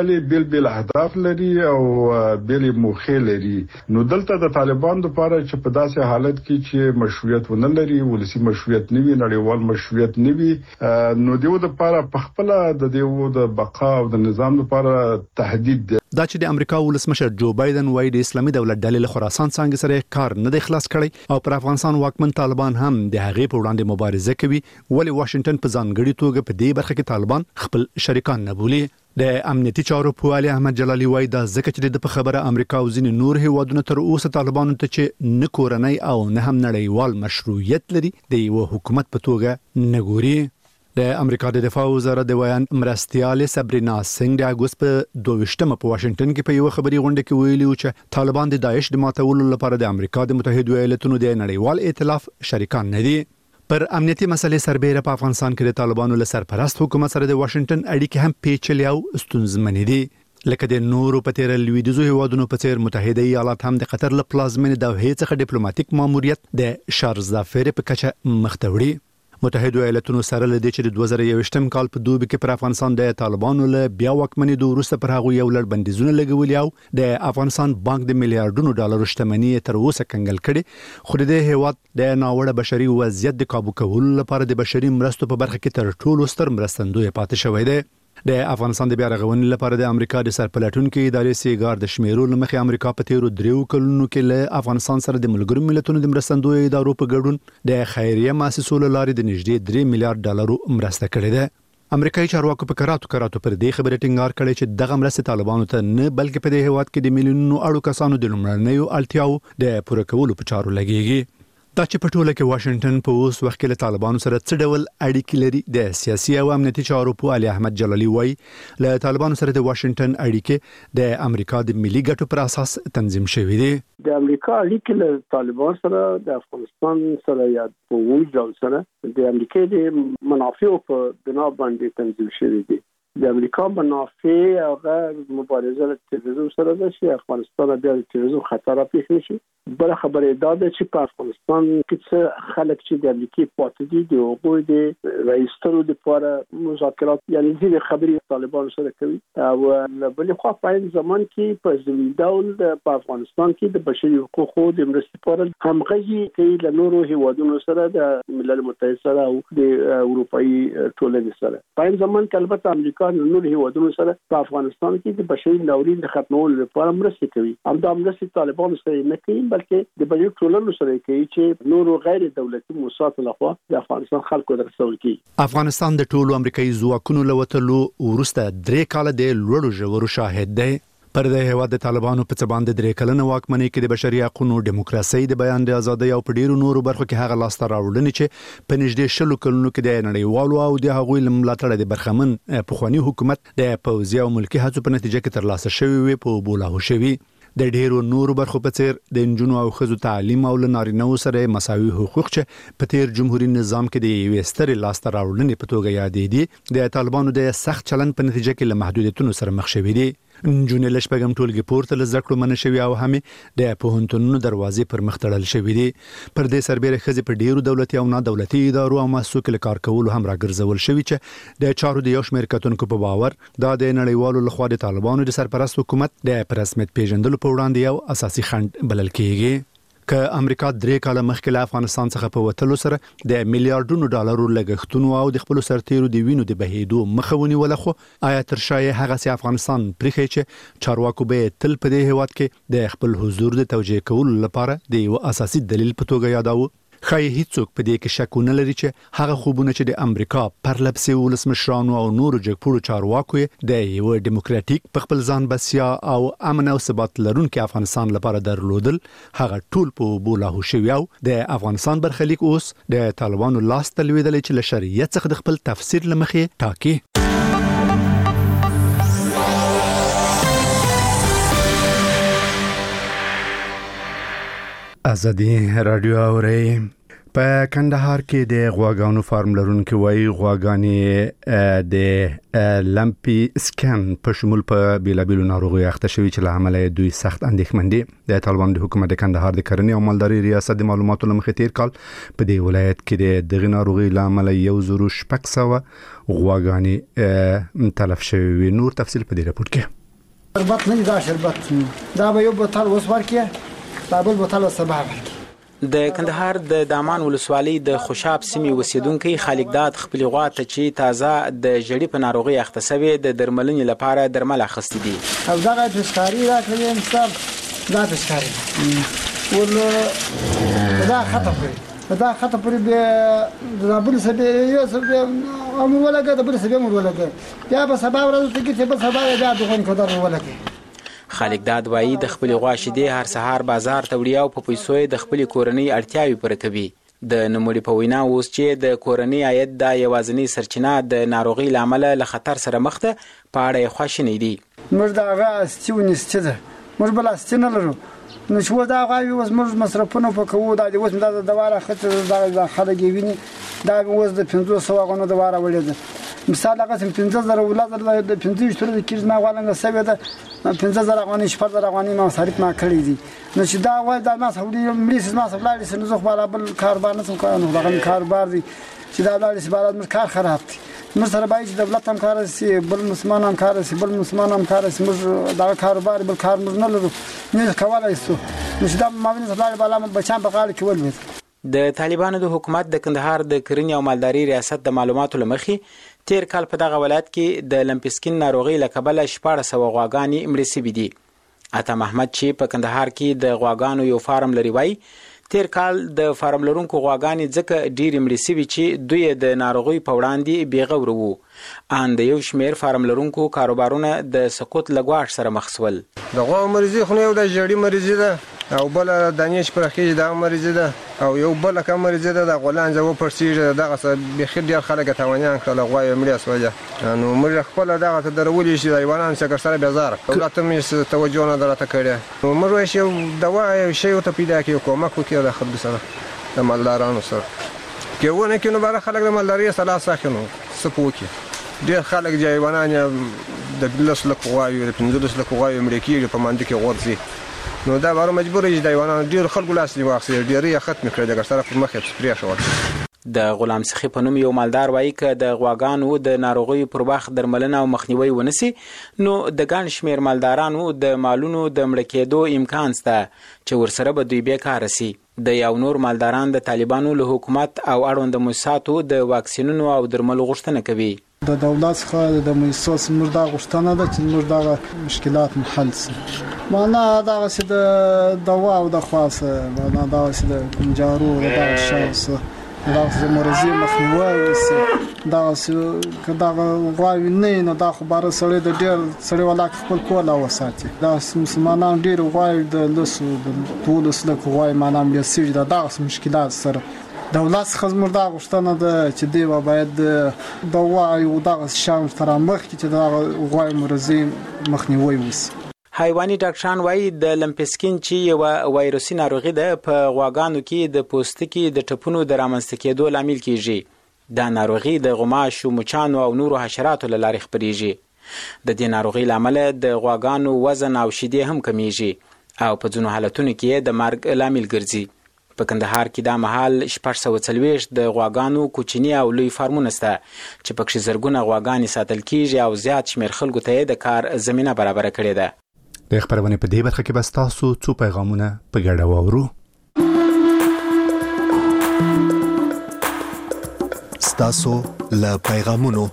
ډلې بیل بیل اهداف لري او بیل موخې لري. نو دلته د طالبان لپاره چې په داسې حالت کې چې مشروعیت ونه لري، ولسی مشروعیت نه وي، نړیوال مشروعیت نه وي، نو دیو د لپاره په خپل د دیو د بقا او د نظام لپاره تهدید دی. دا چې د امریکا ولسمشر جو بایدن وایي د اسلامي دولت ډلې له خراسان څنګه سره کار نه دی خلاص کړی او پر افغانستان واکمن طالبان هم د هغې په وړاندې مبارزه کوي، ولی واشنگټن په ځانګړي توګه په دې برخه کې طالبان خپل شریکان نه بولي. د امنیتي چارو په والی احمد جلالی وایي دا ځکه چې د په خبره امریکا او ځینې نور هیوادونه تر اوسه طالبانو ته چې نه کورنۍ او نه هم نړیوال مشروعیت لري د یو حکومت په توګه نه ګوري. د امریکا د دفاع وزارت د ویان مرستيال سبرینا سنگ د اگست په دوه په واشنگټن کې په یو خبري غونډه کې ویلي چې طالبان د داعش د ماتولو لپاره د امریکا د متحده ایالاتونو د نړیوال ائتلاف شریکان نه دي. پر امنیتي مسلې سربېره په افغانستان کې د طالبانو له سرپرست حکومت سره د واشنگټن اړیکې هم پیچلې او ستونزمنې دي. لکه د نورو په تیر لویدیځو هیوادونو په څیر متحده ایالات هم د قطر له پلازمینې د هیڅ څخه ډیپلوماټیک ماموریت د شارزافیر په کچه مختوړي. متحده ایالاتونو سره لدی چې د دوه زره یوویشتم کال په دوبي کې پر افغانستان د طالبانو له بیا واکمنۍ د وروسته پر هغه یو لړ بندیزونه لګولي او د افغانستان بانک د میلیارډونو ډالرو شتمنۍ تر اوسه کنګل کړي، خو د هیواد د ناوړه بشري وضعیت د قابو کولو لپاره د بشري مرستو په برخه کې تر ټولو ستر مرستندوی پاتې شوی دی. د افغانستان د بیا رغونې لپاره د امریکا د سرپلټونکو ادارې سیګار د شمیرو لمخې امریکا په تیرو دریو کلونو کې له افغانستان سره د ملګرو ملتونو د مرستندوی ادارو په ګډون د خیریه مؤسسو لارې د نږدې درې میلیارډ ډالرو مرسته کړې ده. امریکایي چارواکو په کراتو کراتو پر دې خبره ټینګار کړی چې دغه مرسته طالبانو ته نه بلکې په دې هیواد کې د میلیونونو اړو کسانو د لومړنیو اړتیاو د پوره کولو په چارو لګیږي. دا چې په ټوله کې واشنگټن په اوس وخت کې له طالبانو سره څه ډول اړیکې لري، د سیاسي او امنیتي چارو په علي احمد جلالی وایي له طالبانو سره د واشنگټن اړیکې د امریکا د ملي ګټو پر اساس تنظیم شوې دي. د امریکا اړیکې له طالبان سره د افغانستان سره یا په وایي ډول سره د امریکا د منافعو په بنا باندې تنظیم شوې دي. د امریکا منافع هغه مبارزه له تروریزم سره ده چې افغانستان بیا د تروریزم خطر راپېښ نشي. بل خبره دا ده چې په افغانستان کې څه خلک چې د امریکا پاتې دي د هغوی د رئیستلو لپاره مذاکرات یعنی ځینې خبرې طالبان سره کوي او بل خو په این زمان کې په ځینې ډول په افغانستان کې د بشري حقوقو د مرستې لپاره همغږي کوي له نورو هیوادونو سره د ملل متحد سره او د اروپאי ټولنې سره. په این زمان کې البته امریکا نور هیوادونو سره په افغانستان کې د بشري ناورین د ختمولو لپاره مرسته کوي. همدا مرسته طالبان سره نه کوي بلکې د بشري ټولنو سره کوي چې نور غیر دولتي موسسات لخوا د افغانستان خلکو ته رسول کی. افغانستان د ټولو امریکایي ځواکونو له وتلو وروسته درې کاله د لوړو ژورو شاهد دی. پر د هیواد د طالبانو په څبان د درې کلنه واکمنۍ کې د بشري حقوقو، دیموکراسي، د بیان د ازادۍ او په ډیرو نورو برخو کې هغه لاسته راوړنې چې په نږدې شلو کلونو کې د نړیوالو او د هغوی ملاتړ د برخمن پخوانی حکومت د پوځي او ملکی هڅو په نتیجه کې ترلاسه شوی وي په بولاهو شوی. د ډیرو نورو برخو په څیر د انجونو او ښځو تعلیم او لنارینه‌و سره مساوي حقوق چې په تیر جمهوریت نظام کې د یوې سترې لاسته راوړنې په توګه یادې دي، د طالبانو د سخت چلن په نتیجه کې له محدودیتونو سره مخ شوي دي. انجونې له شپږم ټولګي پورته له زده کړو منع شوي او همې د پوهنتونونو دروازې پر مخ تړل شوي دي. پر دې سربېره ښځې په ډیرو دولتي او نه دولتي ادارو او مؤسسو کې له کار کولو هم راګرځول شوي چې د چارو د یو شمېر کتونکو په باور دا د نړیوالو لخوا د طالبانو د سرپرست حکومت د په رسمیت پیژندلو په وړاندې یو اساسي خنډ بلل کېږي. که امریکا درې کاله مخکې له افغانستان څخه په وتلو سره د میلیارډونو ډالرو لګښتونو او د خپل سرتیرو د وینو د بهیدو مخه ونیوله، خو آیا تر شایې هغه سي افغانستان پرېښی چې چارواکو به تل په دې هیواد کې د خپل حضور د توجیه کولو لپاره د یو اساسي دلیل په توګه یاداوه؟ خای هیڅوک په دې کې شک نه لري چې هغه خوبونه چې د امریکا پرلپسې ولسمشرانو او نورو جګپوړو چارواکو د یو دیموکراتیک په خپل ځان بسیا او امن او ثبات لرونکي افغانستان لپاره درلودل، هغه ټول په بولاهو شوی او د افغانستان برخلیک اوس د طالبانو لاس ته لویدلی چې له شریعت څخه د خپل تفسیر لمخې ټاکي. ازادي رادیو اوري په کندهار کې د غواګانو فارم لرونکو وایي غواګانې د لمپي سکن په شمول په بیلابیلو ناروغیو اخته شوي چې له امله دوی سخت اندېښمن دي. د طالبانو د حکومت کندهار د کرنې او مالداري ریاست د معلوماتو له مخې تیر کال په دې ولایت کې د دغه ناروغي له امله یو زرو شپږ سوه غواګانې تلف شوي. نور تفصیل په دې راپور کې. شربت نه دا شربت دا به یو بوتل اوس ورکړي دا بل بوتل سبا ورکړي. د کندهار د دامان ولسوالۍ د خوشاب سیمې اوسیدونکي خالقداد خپل غواته چې تازه د جړی په ناروغي اخته شوی د درملنې لپاره درمل اخستې دي. او دا پسکاری راکړي انصاف دا پسکاری ول دا خطه پرې دا خطه پرې به د بل سبه یو سبه امر ولګه د بل سبه امر ولګه یا په سبا ورځ ته کې په سبا یا دغه قدر ولګه. خالقداد وایي د خپل غوا شیدې هر سهار بازار ته وړي او په پیسو د خپل کورنۍ اړتیاوي پوره کوي. د نوموړي په وینا اوس چې د کورنۍ عاید د یوازینی سرچینه د ناروغي لامل له خطر سره مخ ده په اړه خواشینی دي. موږ دا غا استیونی ستده موږ بل استینه لرو نو شو دا غا یو موږ مصرفونه پکوو دا اوس د دواره خطر دا خلک ویني دا اوس د پنځوس سوه غونو دواره وړي. مثال هغه پنځه زره ولادت د پنځه شتره د کیږي نه غواړم سوي ده پنځه زره غونې شپږ زره غونې ما صرف ما کړی دي نو چې دا وای دا ما سعودي مليس ما سبلاري سن زخ بالا بل کاروبار نه څنګه نو دا کاروبار دي چې دا د سبالات مر کار خراب دي. مر سره باید چې دولت هم کار سي بل مسلمان هم کار سي بل مسلمان هم کار سي مر دا کاروبار بل کار نه لرو نه کولای سو نو چې دا ما نه سبلاري بالا بچان په غاړه کې ولوي. د طالبانو د حکومت د کندهار د کرنې او مالداري ریاست د معلوماتو لمخې تیر کال په دغه ولایت کې د لمپسکین ناروغي له کبله شپږ سوه غواګانې مړې شوي دي. عطا محمد چې په کندهار کې د غواګانو یو فارم لري وایي تیر کال د فارم لرونکو غواګانې ځکه ډېرې مړې شوي چې دوی د ناروغۍ په وړاندې بېغوره وو. ان د یو شمېر فارم لرونکو کاروبارونه د سقوط له ګواښ سره مخ شول. د غوا مریضي خو نه یو د جړي مریضي ده او بل دانش پر خېج دا مریضي ده او یو بل کوم مریضي ده د غولان ځو پرسیږي دغه څه به خیر ډیر خلک تاوانیان کړل غوا یې مړه سوځه نو موږ خپل دغه ته درولې شي ایوانان څنګه سره بازار دولت مې توجه نه درته کړی نو موږ یې دوا یو شی ته پیدا کیو کومک وکړو د خلکو سره د مالدارانو سره کېونه کې نو بار خلک د مالداري سره ساخنو سپوکي ډیر خلک دی ایوانان د بلس لک غوايو د پنځلس لک غوايو مړه کیږي په ماند کې ورځي نو دا بارو مجبور یې دی ایوانان ډیر خلکو لاس دی واخسي ډیر یې ختم کړی د سره په مخه سپری شو. د غلام سخی په نوم یو مالدار وایي ک د غواګانو د ناروغي پر وخت درملنه او مخنیوي ونسی نو د ګڼ شمیر مالدارانو د مالونو د مړه کېدو امکان شته چې ورسره به دوی بیکاره سي. د یو نور مالداران د طالبانو له حکومت او اړوند موسساتو د واکسینونو او درملو غوښتنه کوي. د دولت څخه د موسسات موږ دا غوښتنه ده چې موږ دا مشکلات حل شي. معنا دا چې د دوا او د خاصه معنا دا چې د کنجارو د شاوس دا چې مرزي مخنیوي وسی دا چې دا غواوی نه نه دا خبره سره د ډیر سره ولا خپل کول او ساتي دا مسلمانان ډیر غواوی د لسو د ټول سره غواوی معنا بیا سړي دا د مشکلات سره دولت څخه موږ دا غوښتنه ده چې دی باید دوا او د شاوم تر مخ چې دا غواوی مرزي مخنیوي وسی. حیواني ډاکټران وایي د لمپسکین چې یو وایروسي ناروغي ده په غواګانو کې د پوستکي د ټپونو د رامنځته کېدو لامل کیږي. دا ناروغي د غوماشو، مچانو او نورو حشراتو له لارې خپرېږي. د دې ناروغي لامل د غواګانو وزن او شیدې هم کمیږي او په ځینو حالتونو کې د مرګ لامل ګرځي. په کندهار کې دا مهال شپږ سوه څلوېښت د غواګانو کوچني او لوی فارمونه شته چې پکې زرګونه غواګانې ساتل کیږي او زیات شمېر خلکو ته د کار زمینه برابره کړې ده. د خبرونه په دې برخه کې بس تاسو څو پیغامونه په ګډه واورو. ستاسو له پیغامونو.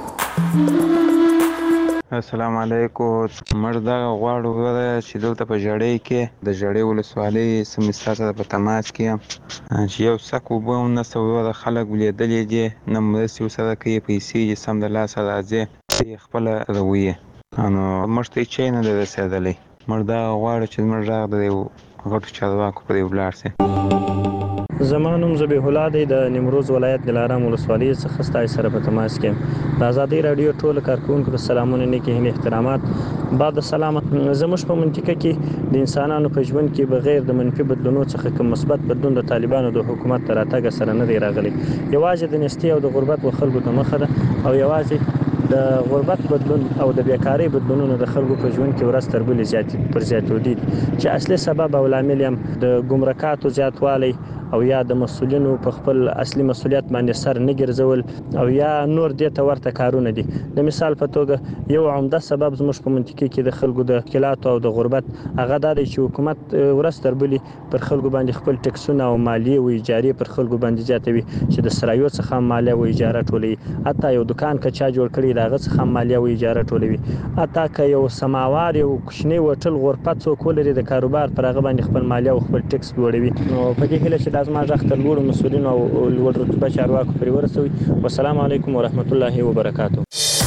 السلام علیکم. مردا غواړو چې دلته په جړې کې د جړې ولسوالۍ سمستاسه په تماس کې چې یو سکو به نه سوي د خلک ولیدلې دي نه مرسي سره کې پیسې سم د لاس راځي خپل رویه انو مشته چې نه د رسیدلې مردا غواړي چې مردا د غټ چارواکو په ولاړ سي. زمانوم ذبیح الله دی د نیمروز ولایت دلارام ولسوالۍ څخه ستاسو سره په تماس کې د آزادۍ رادیو ټول کارکونکو ته سلامونه نیکه هیله احترامات. بعد سلام زموږ په منطقه کې د انسانانو په ژوند کې بغیر د منفي بدلونونو څخه کوم مثبت بدلون د طالبانو د حکومت تر راتګ سره نه دی راغلی. یوازې د نستي او د غربت و خلکو ته مخه ده او یوازې د غربت بدلون او د بیکاری بدلونونو د خلکو په ژوند کې ورځ تر بلې زیاتې پر زیاتېدو دي چې اصلي سبب او لامل یې د ګمرکاتو زیاتوالی او یا د مسؤلینو په خپل اصلي مسؤلیت باندې سر نه ګرځول او یا نور دې ته ورته کارونه دي. د مثال په توګه یو عمده سبب زموږ په منطقه کې د خلکو د مشکلات او د غربت هغه دا دی چې حکومت ورځ تر بلې پر خلکو باندې خپل ټکسونه او مالیه او اجارې پر خلکو باندې زیاتوي چې د سرایو څخه مالیه او اجاره ټولوي. حتی یو دکان که چا جوړ کړي دغه څخه مالیه او اجاره ټولوي. حتی که یو سماوار یو کوچنی وټل غرفت څوک ولري د کاروبار پر هغه باندې خپل مالیه او خپل ټکس جوړوي. نو په دې هیله چې لازم ځخ تر لوړ مسؤلین او لوړ رتبه چارواکو پرې ورسوي. والسلام علیکم ورحمت الله وبرکاته.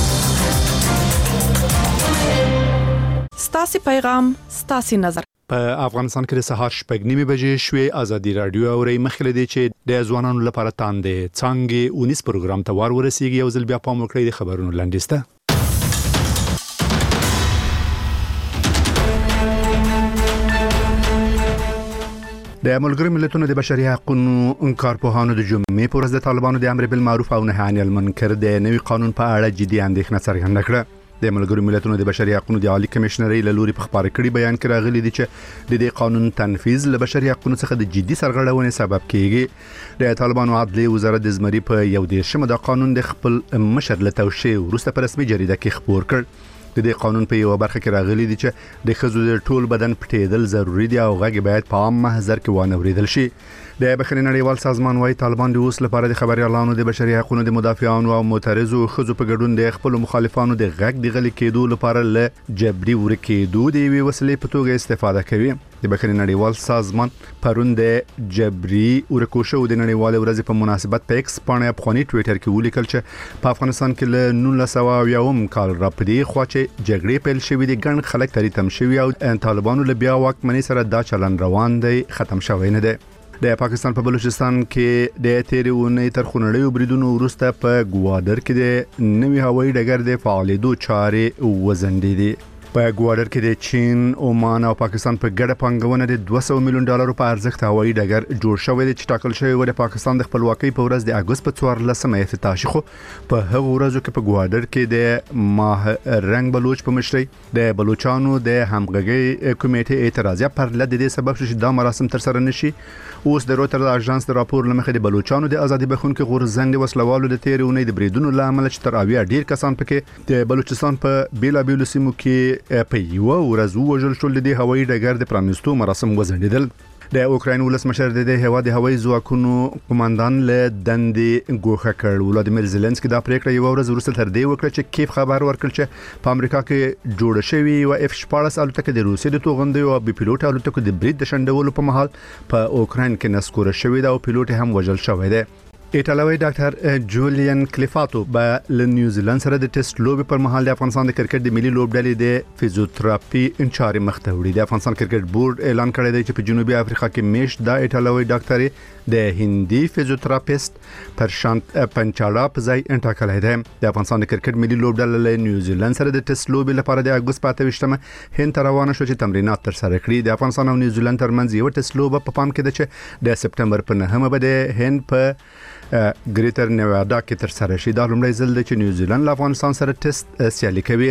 ستاسو پیغام ستاسو نظر. په افغانستان کې د سهار شپږ نیمې بجې شوې. ازادي رادیو اوري مخکې دی چې د ځوانانو لپاره تاندې څنګه اونیس پروګرام ته ور ورسیږي. یو ځل بیا پام وکړئ د خبرونو لاندې د ملګرو ملتونو د بشري حقوقو کارپوهانو د جمعې پر ورځ د طالبانو د امر بالمعروف او نهي عن المنکر د نوي قانون په اړه جدي اندېښنه څرګنده کړه. د ملګرو ملتونو د بشري حقوقو د عالی کمشنرۍ له لوري په خبري کړي بیان کې راغلي دي چې د دې قانون تنفيذ له بشري حقوقو څخه د جدي سرغړونې سبب کیږي. د طالبانو عدلي وزارت د زمري په یو دیرشمه د قانون د خپل مشر له توشیح وروسته په رسمي جریده کې خبر کړ. د دې قانون په یو برخه کې راغلي دي چې د خزو د ټول بدن پټېدل ضروری دي او غږ باید په عام محضر کې وانه ورېدل شي. د بخښنې نړیوال سازمان وايي طالبان د اوس لپاره د خبريالانو د بشري حقوقو د مدافعانو او معترضو خزو په ګډون د خپل مخالفانو د غږ د غلي کېدو لپاره له جبري ورکېدو د وی وسلې په توګه استفاده کوي. د بخښنې نړیوال سازمان پرون د جبري ورکوشو د نړیوال ورځ په مناسبت په ایکس باندې افغاني ټوئیټر کې ولیکل چې په افغانستان کې له نولس سوه یوم کال راپدې خو چې جګړې پیل شوې دي ګڼ خلک تری تم شوي او طالبانو له بیا واکمنۍ سره دا چلن روان دی ختم شوی نه دی. د پاکستان په بلوچستان کې د تیرې اونۍ تر خونړیو بریدونو وروسته په ګوادر کې د نوي هوایي ډګر د فعالیدو چارې وزندې دي. په ګوادر کې د چین، عمان او پاکستان په ګډه پانګونه د دوه سوه میلیون ډالر په ارزښت هوایي ډګر جوړ شوی دی چې ټاکل شوی و د پاکستان د خپلواکۍ په ورځ د اگست په څوارلسمه افتتاح شو. په هغه ورځو کې په ګوادر کې د ماه رنگ بلوچ په مشرۍ د بلوچانو د همغږي کمیټې اعتراضیه پر لد دې سبب شو چې دا مراسم تر سره نشي. اوس د روټر اژانس د راپور لمخې د بلوچانو د ازادي بخونکو غورځنګ وسلوالو د تیرې اونۍ د بریدونو لامل چې تر اویا ډیر کسان پکې د بلوچستان په بیلا بیلو سیمو کې په یو ورځ وژل شول. د هوایي ډګر د پرانیستو مراسم وزندیدل. د اوکراین ولسمشر د هوا د هوایي ځواکونو قوماندان له دندې ګوښه کړ. ولادیمیر زيلنسکي دا پریکړه یو ورځ وروسته تر دې وکړه چې کیف خبر ورکړ چې په امریکا کې جوړ شوی او اف شپاړس الوتکه د روسي د توغندې او بي پيلوټ الوتکو د برید د شندولو په محل په اوکراین کې نسکور شوی دا او پيلوټ هم وژل شوی دی. ایټالوي ډاکټر جولین کلیفاتو به له نیوزیلند سره د ټیسټ لوبي پر مهال د افغانستان د کرکټ د ملي لوبډلې د فزیوتراپي انچاري مخته وړي. د افغانستان کرکټ بورډ اعلان کړی دی چې په جنوبي افریقا کې میش د ایټالوي ډاکټر د هندي فزیوتراپیست پر شانت پنچاړه په ځای انټاکلای دی. د افغانستان د کرکټ ملي لوبډله له نیوزیلند سره د ټیسټ لوبي لپاره د اگست په اتهشتمه هند روانه شو چې تمرینات تر سره کړي. د افغانستان او نیوزیلند ترمنځ یو ټیسټ لوب په پام کې ده چې د سپټمبر په نهمه به د هند په ګریټر نیوادا کې تر سره شي. دا لومړی ځل دی چې نیوزیلند له افغانستان سره ټیسټ سیالي کوي.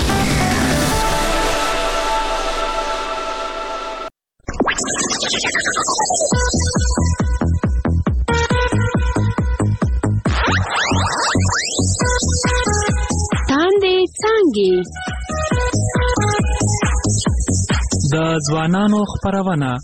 تاندې څنګه د ځوانانو خبرونه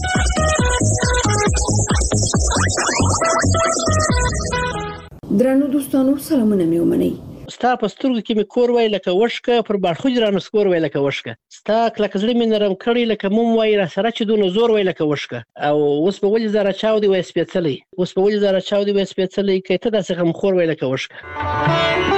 درنو دوستانو سلامونه مې ومنئ. ستا په سترګو کې مې کور وای لکه وشکه پر باړخو رانو سکور وای لکه وشکه ستا کلک زړه مې نرم کړی لکه موم وای را سره چې دونه زور وای لکه وشکه او اوس په ولې زاره چاو دی وای سپېڅلې اوس په ولې زاره چاو دی وای سپېڅلې کته داسې هم خور وای لکه وشکه.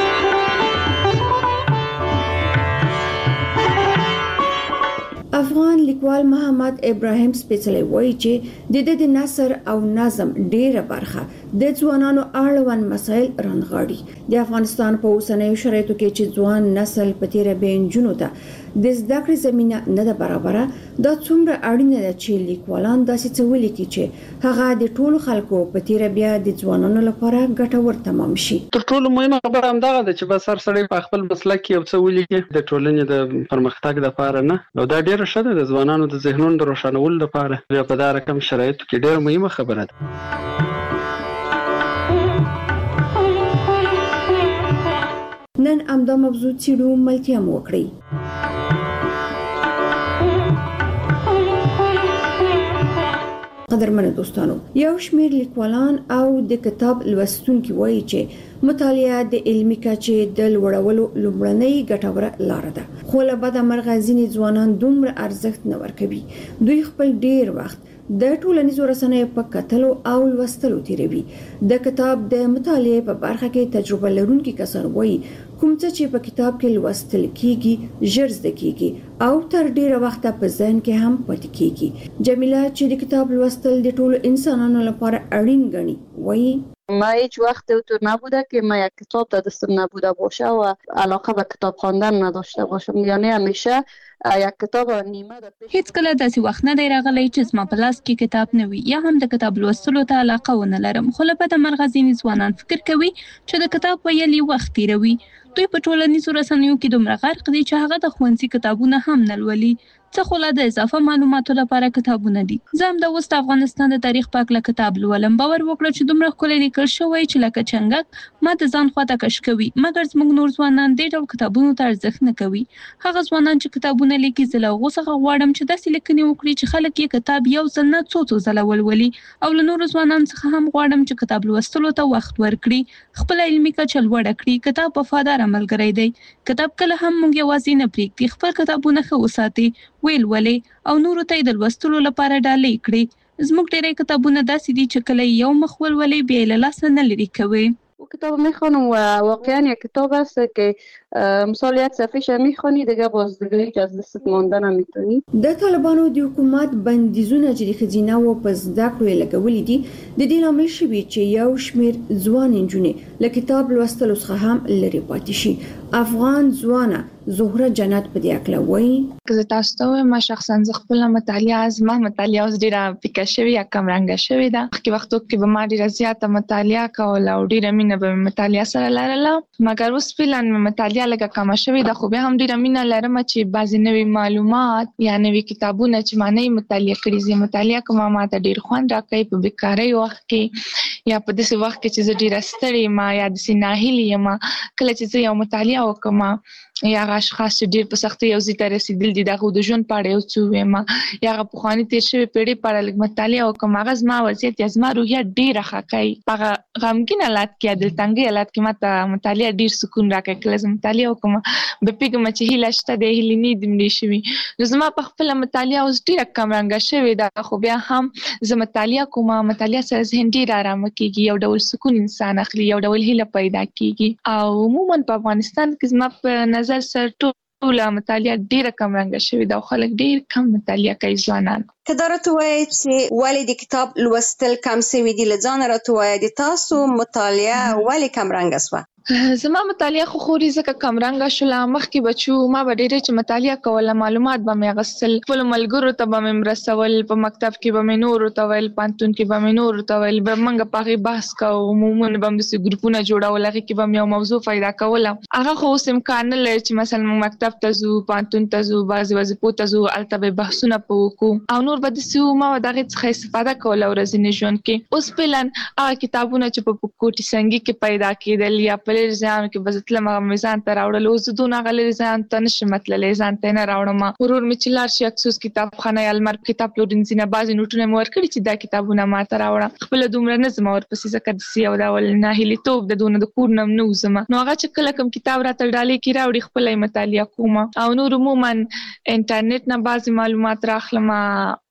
افغان افغان لیکوال محمد ابراهیم سپیڅلی وایي چې د د نثر او نظم ډیره برخه د ځوانانو اړوند مسایل رانغاړي. د افغانستان په اوسنیو شرایطو کې چې ځوان نسل په تیره بینجونو ته د زده کړې زمينه نه ده برابره، دا څومره اړینه ده چې لیکوالان داسې څه ولیکي چې هغه د ټولو خلکو په تیره بیا د ځوانانو لپاره ګټور تمام شي. تر ټولو مهمه خبره هم دا ده چې بس هر سړی په خپل مسلک کې یو څه ولیکي د ټولنې د پرمختګ لپاره نه، او دا ډیره ښه ده د ځوانانو د ذهنونو د روښانولو لپاره. بیا په دا رقم شرایطو کې ډیره مهمه خبره ده. نن امدا موضوع چیرو ملتیا مو وکړي. قدرمن دوستانو، یو شمېر لیکوالان او د کتاب لوستونکي وایي چې مطالعه د علمي کچې د لوړولو لومړنۍ ګټوره لار ده، خو له بده مرغه ځینې ځوانان دومره ارزښت نه ورکوي. دوی خپل ډیر وخت د ټولنیزو رسنیو په کتلو او لوستلو تیروي. د کتاب د مطالعې په برخه کې تجربه لرونکي کسان وایي کوم څه چې په کتاب کې لوستل کیږي ژر زده کیږي او تر ډیره وخت په ذهن کې هم پاتې کیږي. جمیله چې د کتاب لوستل د ټولو انسانانو لپاره اړین ګڼي وایي ما هیچ وقت تو نبوده که ما یک کتاب تا دستم نبوده باشه و علاقه به کتاب خواندن نداشته باشم، یعنی همیشه یک کتاب نیمه ده. هیڅ کله داسې وخت نه دی راغلی چې زما په لاس کې کتاب نه وي یا هم د کتاب لوستلو ته علاقه ونه لرم، خو له بده مرغه ځینې ځوانان فکر کوي چې د کتاب ویل یې وخت تیروي. دوی په ټولنیزو رسنیو کې دومره غرق دي چې هغه د ښوونځي کتابونه هم نه لولي، څه خو لا د اضافه معلوماتو لپاره کتابونه دي. زه هم د اوس د افغانستان د تاریخ په اړه کتاب لولم. باور وکړه چې دومره ښکلی لیکل شوی چې لکه چنګک ما د ځان خواته کش کوي، مګر زموږ نور ځوانان دې ډول کتابونو ته ارزښت نه کوي. هغه ځوانان چې کتابونه لیکي زه له هغو څخه غواړم چې داسې لیکنې وکړي چې خلک یې کتاب یو ځل نه څو څو ځله ولولي، او له نورو ځوانانو څخه هم غواړم چې کتاب لوستلو ته وخت ورکړي، خپله علمي کچه لوړه کړي. کتاب وفاداره ملګری دی. کتاب کله هم موږ یوازې نه پرېږدي. خپل کتابونه ښه وساتئ، ویل ولې او نورو ته د لوستلو لپاره ډالۍ کړي. زموږ ډېری کتابونه داسې دي چې کله یو مخ ولولئ بیا یې له لاسه نه لرې کوئ. کتاب میخوانم و واقعا یک کتاب است که مثال یک صفحه میخوانی دیگه بازدگی که از دستت مانده نمیتونی. د طالبانو د حکومت بندیزونه چې د ښځینه و په زده کړو لګولې دي د دې لامل شوي چې یو شمېر ځوان نجونې له کتاب لوستلو څخه هم لرې پاتې شي. افغان ځوانه زهره جنت په دې اړه وایي که زه تاسو ته وایم ما شخصا زه خپله مطالعه زما مطالعه اوس ډېره پیکه شوې یا کمرنګه شوې ده. مخکې وختو کې به ما ډېره زیاته مطالعه کوله او ډېره مینه به مې مطالعه سره لرله، مګر اوس فعلا مې مطالعه لږه کمه شوې ده، خو بیا هم ډېره مینه لرم چې بعضې نوي معلومات یا نوي کتابونه چې ما نه یې مطالعه کړي زه مطالعه کوم، ما ته ډېر خوند راکوي په بیکارۍ وخت کې یا په داسې وخت کې چې زه ډېره ستړې یم یا داسې ناهیلې یم. کله چې زه یو مطالعه وکړم یا هغه اشخاص چې ډېر په سختۍ یو ځای ته رسېدلي دي د هغوی د ژوند په اړه یو څه ووایم یا هغه پخواني تېر شوې پیړۍ په اړه لږ مطالعه وکړم، هغه زما وضعیت یا زما روحیه ډېره ښه کوي. په هغه غمګین حالت کې یا دلتنګۍ حالت کې ما ته مطالعه ډېر سکون راکوي. کله زه مطالعه وکړم به پوهېږم چې هیله شته دی، هیلې نه دي مړې شوي. نو زما په خپله مطالعه اوس ډېره کمرنګه شوې ده، خو بیا هم زه مطالعه کوم، مطالعه سره ذهن ډېر ارامه کېږي، یو ډول سکون انسان اخلي، یو ډول هیله پیدا کېږي. او عموما په افغانستان کې زما په نظر سره ټوله مطالعه ډېره کمرنګه شوې ده او خلک ډېر کم مطالعه کوي ځوانان. که دا راته ووایئ چې ولې د کتاب لوستل کم سوي دي، له ځانه راته ووایئ د تاسو مطالعه ولې کمرنګه سوه؟ زما مطالعه خو خوري ځکه کمرنګه شوله. مخکې به چې ما به ډېرې چې مطالعه کوله معلومات به مې اخیستل، خپلو ملګرو ته به مې مرستول، په مکتب کې به مې نورو ته ویل، پوهنتون کې به مې نورو ته ویل، به موږ په هغې بحث کوو، عموما به هم داسې ګروپونه جوړول، هغې کې به مې یو موضوع پیدا کوله. هغه خو اوس امکان نه لري چې مثلا موږ مکتب ته ځو، پوهنتون ته ځو، بعضې وظیفو ته ځو، هلته به بحثونه په وکړو او نور به داسې وو. ما به د هغې څخه استفاده کوله ورځني ژوند کې. اوس فعلا هغه کتابونه چې په کوټي سنګي کې پیدا کېدل یا په لرې ځایانو کې به زه تلم هغه مې ځان ته راوړل. اوس زه دونه هغه لرې ځایانو ته نه شم تللی، ځان ته یې نه راوړم. ورور مې چې لاړ شي اکسوس کتابخانه یا لمر کتاب پلورنځي نه بعضې نوټونه مې ورکړي چې دا کتابونه ما ته راوړه. خپله دومره نه ځم ورپسې ځکه داسې یو ډول ناهیلېتوب د دونه د کور نه نه وځم. نو هغه چې کله کوم کتاب راته ډالۍ کې راوړي خپله یې مطالعه کوم او نور عموما انټرنیټ نه بعضې معلومات راخلم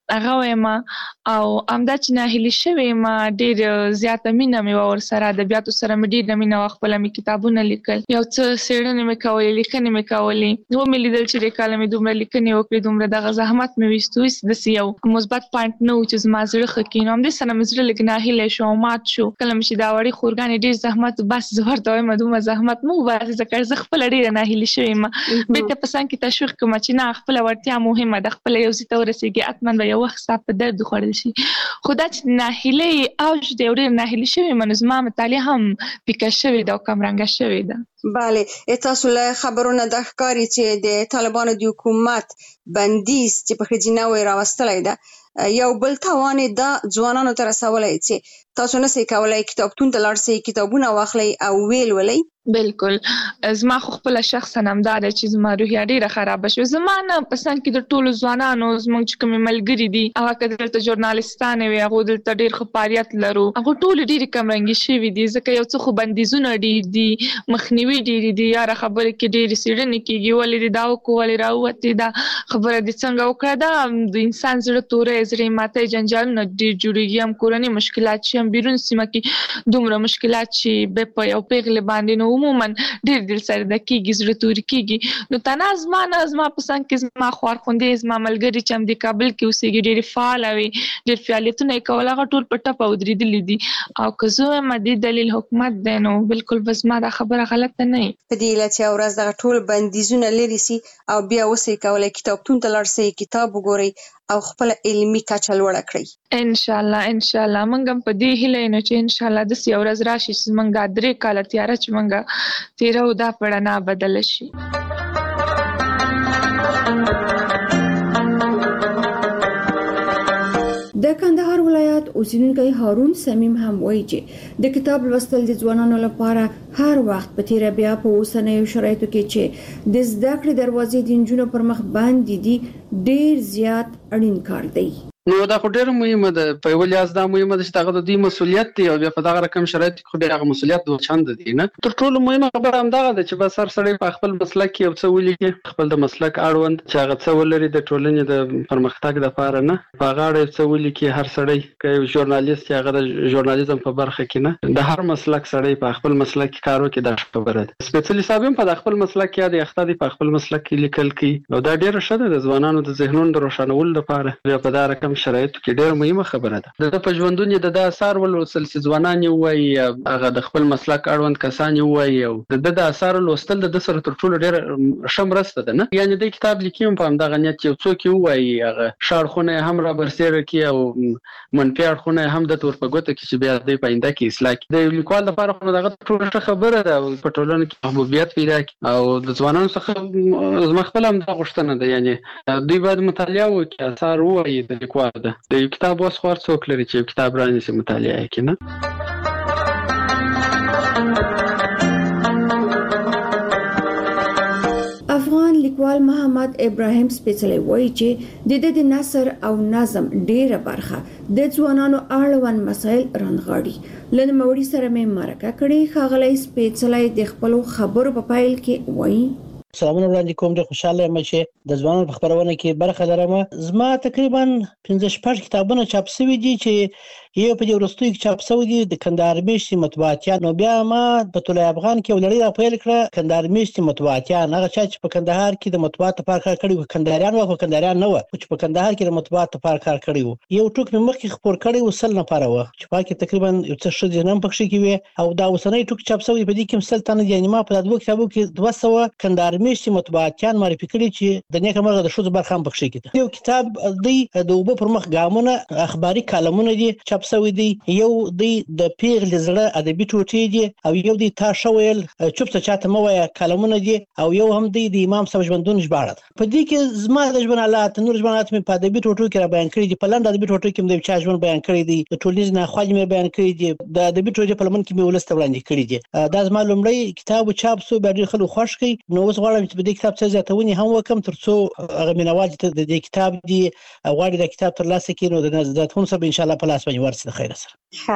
هغه وایم او امدا چې ناهیلي شوې ما ډېر زیاته مینه مې ور سره ادبیاتو سره مې ډېر مینه خپل مې کتابونه لیکل یو څه سیړنې مې کولې لیکنې مې کولې نو مې لیدل چې د کاله مې دومره لیکنې وکړې دومره دغه زحمت مې وستو د یو مثبت پوینټ نو چې زما زړه ښه کینو هم دې سره مې زړه لږ ناهیلی شو مات شو کله مې چې دا وړې خورګانې ډېر زحمت بس زه ورته وایم دومره زحمت مو وباسې ځکه زه خپله ډېره ناهیلي شوې یم بېرته په څنګ کې تشویق کوم چې نه خپله وړتیا مهمه ده خپله یو ځای ته ورسېږي حتما به یو وخت ستا په درد وخوړل شي خو دا چې ناهیلۍ اوج دی او ډېره ناهیلي شوې یم نو زما مطالعه هم پیکه شوې ده او کمرنګه شوې ده. بله تاسو له خبرونو د ښکاري چې د طالبانو د حکومت بندیز چې په ښځینه وی راوستلی ده یو بل تاوان د ځوانانو ته رسولی چې تاسو نسئ کولی کتابتون ته لاړ سئ کتابونه واخلئ او ویل ولئ. بالکل زما خو خپل شخصا همدا ده چې زما روحیه ډیره خراب شوه زما نه پسند کې د ټولو ځوانانو زموږ چې کوم ملګری دي هغه که دلته ژورنالیستان وي هغه دلته ډیر ښه فعالیت لرو هغه ټول ډیر کمرنګي شوي دي ځکه یو څه خو بندیزونه ډیر دي مخنیوي ډیر دي یاره خبرې کې ډیر څېړنې کېږي ولې دې دا وکړو ولې راووتې دا خبره دې څنګه وکړه دا د انسان زړه توری زړه ماتی جنجالونه ډیر جوړېږي هم کورني مشکلات چې هم بیرون سیمه کې دومره مشکلات چې به په یو پیغلې باندې نو عموما ډېر دل سره د کېږي زړه توري کېږي نو تنها زما نه زما په څنګ کې زما خوارخوندې زما ملګري چې هم د کابل کې اوسېږي ډېرې فعاله وي ډېر فعالیتونه یې کول هغه ټول په ټپه ودرېدلي دي او که زه وایم دې دلیل حکومت دی نو بالکل به زما دا خبره غلطه نه وي په دې هیله چې یوه ورځ دغه ټول بندیزونه لرې سي او بیا اوسئ کولی کتابتون ته لاړ سئ کتاب وګورئ او خپل علمي کچه لوړه کړئ. انشاءالله انشاءالله موږ هم په دې هیله یو نو چې انشاءالله داسې یو ورځ راشي چې موږ دا درې کاله تیاره چې موږ تیره دا پړنه بدله شي. د کندهار ولایت اوسیدونکی هارون سمیم هم وایي چې د کتاب لوستل د ځوانانو لپاره هر وخت په تیره بیا په اوسنیو شرایطو کې چې د زده کړې دروازې د نجونو پر مخ باندې دي ډیر زیات اړین کار دی. نو دا خو ډېر مهمه ده په یو لحاظ دا مهمه ده چې هغه د دوی مسؤلیت دی او بیا په دغه رقم شرایط کې خو بیا هغه مسؤلیت دوه چنده دی نه تر ټولو مهمه خبره همدغه ده چې بس هر سړی په خپل مسلک کې یو څه ولیکي خپل د مسلک اړوند چې هغه څه ولري د ټولنې د پرمختګ لپاره نه په هغه اړه څه ولیکي هر سړی که یو ژورنالیست هغه د ژورنالیزم په برخه کې نه د هر مسلک سړی په خپل مسلک کې کار وکړي دا خبره ده سپیشلی صاحب هم په خپل مسلک کې د اختیار په خپل مسلک کې لیکل کوي نو دا ډېر ښه ده د ځوانانو د ذهنونو د روښانولو لپاره بیا په دا رقم شرایطو کې ډېر مهمه خبره ده د په ژوندون د د اثار ولوستل چې ځوانان یې وایي هغه د خپل مسلک اړوند کسان یې وایي او د د اثار لوستل د سره تر ټولو ډېر ښه مرسته ده نه یعنې د کتاب لیکیم په همدغه نیت یو څوک یې ووایي هغه ښه اړخونه یې هم رابرسېره کړي او منفي اړخونه یې هم درته ور په ګوته کړي چې بیا دوی په آینده کې اصلاح کړي د لیکوال لپاره خو دغه ټوله ښه خبره ده په ټولنه کې محبوبیت پیدا کړي او د ځوانانو څخه زما خپله همدا غوښتنه ده یعنې دوی باید مطالعه وکړي اثار ووایي د لیکوال ده د یو کتاب اوس خو هر څوک لري چې یو کتاب رانیسي مطالعه یې کړي نه افغان لیکوال محمد ابراهیم سپیڅلی وایي چې د د نثر او نظم ډیره برخه د ځوانانو اړوند مسایل رانغاړي لن موړي سره مې مرکه کړې ښاغلی سپیڅلی د خپلو خبرو په پیل کې وایي سلامونه وړاندې کوم ډېر خوشاله یم چې د ځوانانو په خپرونه کې برخه لرم زما تقریبا پنځه شپږ کتابونه چاپ شوي دي چې یو په دې وروستیو کې چاپ شوی دی د کندهار میشتې مطبوعاتیان نو بیا ما په طلوع افغان کې یو لړۍ راپیل کړه کندهار میشتې مطبوعاتیان هغه چا چې په کندهار کې د مطبوعاتو لپاره کار کړی و کندهاریان وو خو کندهاریان نه وو چې په کندهار کې د مطبوعاتو لپاره کار کړی و یو ټوک مې مخکې خپور کړی و سل نفره وه چې پکې تقریبا یو څه ښځې هم پکښې کې وې او دا اوسنی ټوک چاپ شوی په دې کې هم سل تنه دي یعنې ما په دا دوه کتابو کې دوه سوه کندهار میشتې مطبوعاتیان معرفي کړي چې د نیکه مرغه د ښځو برخه هم پکښې کې ده یو کتاب دی د اوبه پر مخ ګامونه اخباري کالمونه دي چاپ شوی دی یو دی د پیغلې زړه ادبي ټوټې دي او یو دی تا ښه ویل چوپ ته چاته مه وایه کالمونه دي او یو هم دی د امام صاحب ژوندون ژباړه ده په دې کې زما د ژوند حالات نور ژوند حالات مې په ادبي ټوټو کې را بیان کړي دي په لنډ ادبي ټوټو کې مې د چا ژوند بیان کړی دی د ټولنیز ناخوالې مې بیان کړي دي د ادبي ټوټې په لمن کې مې ولس ته وړاندې کړي دي دا زما لومړی کتاب چاپ شو بیا ډېر خلکو خوښ کړي نو اوس غواړم چې په دې کتاب څه زیاتونې هم وکم ترڅو هغه مینوال چې د دې کتاب دی غواړي د کتاب ترلاسه کړي نو د زیاتون سره ان شاء الله په لاس باندې ورسي د خیر سره.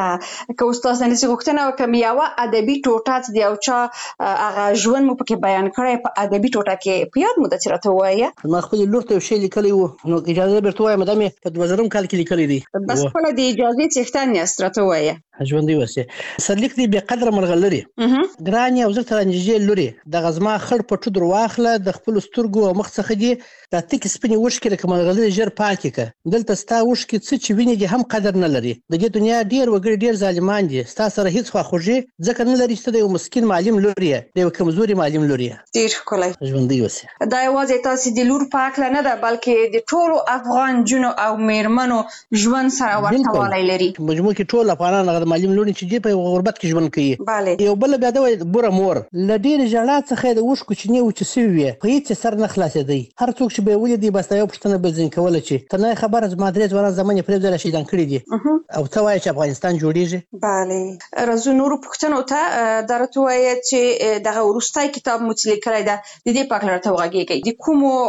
ها که استاد نه څه غوښتنه وکم یو ادبي ټوټه دی او چا هغه ژوند مو پکې بیان کړی په ادبي ټوټه کې په یاد مو د چرته وایي. ما خپل لور ته شی لیکلی وو نو اجازه درته وایم دا مې په دوه زرم کال کې لیکلی دی. بس خپل د اجازه څښتن یې سترته وایي. ژوندۍ وسه سرلیک دی به قدر مرغلري ګرانی او زه ترنجې لوري د غزما خړ پټو در واخله د خپل سترګو او مخ څخه دی د تک سپینی وشکې لکه مرغلري جر پاکه ک دلته ستا وشکې څه چې ویني دي هم قدر نه لري د دې دنیا ډیر وګړي ډیر ظالمان دي ستا سره هیڅ خواخوږي ځکه نه لري چې د یو مسکین معلم لوري دی یو کمزوري معلم لوري ډیر کولای ژوندۍ وسه دا یوازې تاسو د لور پاک نه ده بلکې د ټولو افغان جنو او میرمنو ژوند سره ورته والی لري مجموع کې ټول افغانان د معلم لوري چې دی په غربت کې ژوند کوي یو بل بیا د بوره مور لډیر ژړا څخه د وښکو چې نیو چې سوي په هیڅ سر نه خلاصېدی هر څوک چې به ولې دی بس یو پښتنه به ځین کوله چې تنه خبر از مادري ځوان زمانه پرې ځل شي ځان کړی دي او څه وایي چې افغانستان جوړیږي. bale رازو نور پښتنو ته درته وایي چې دغه ورستای کتاب متلی کړی دا د دې پاک لرته وغږیږي د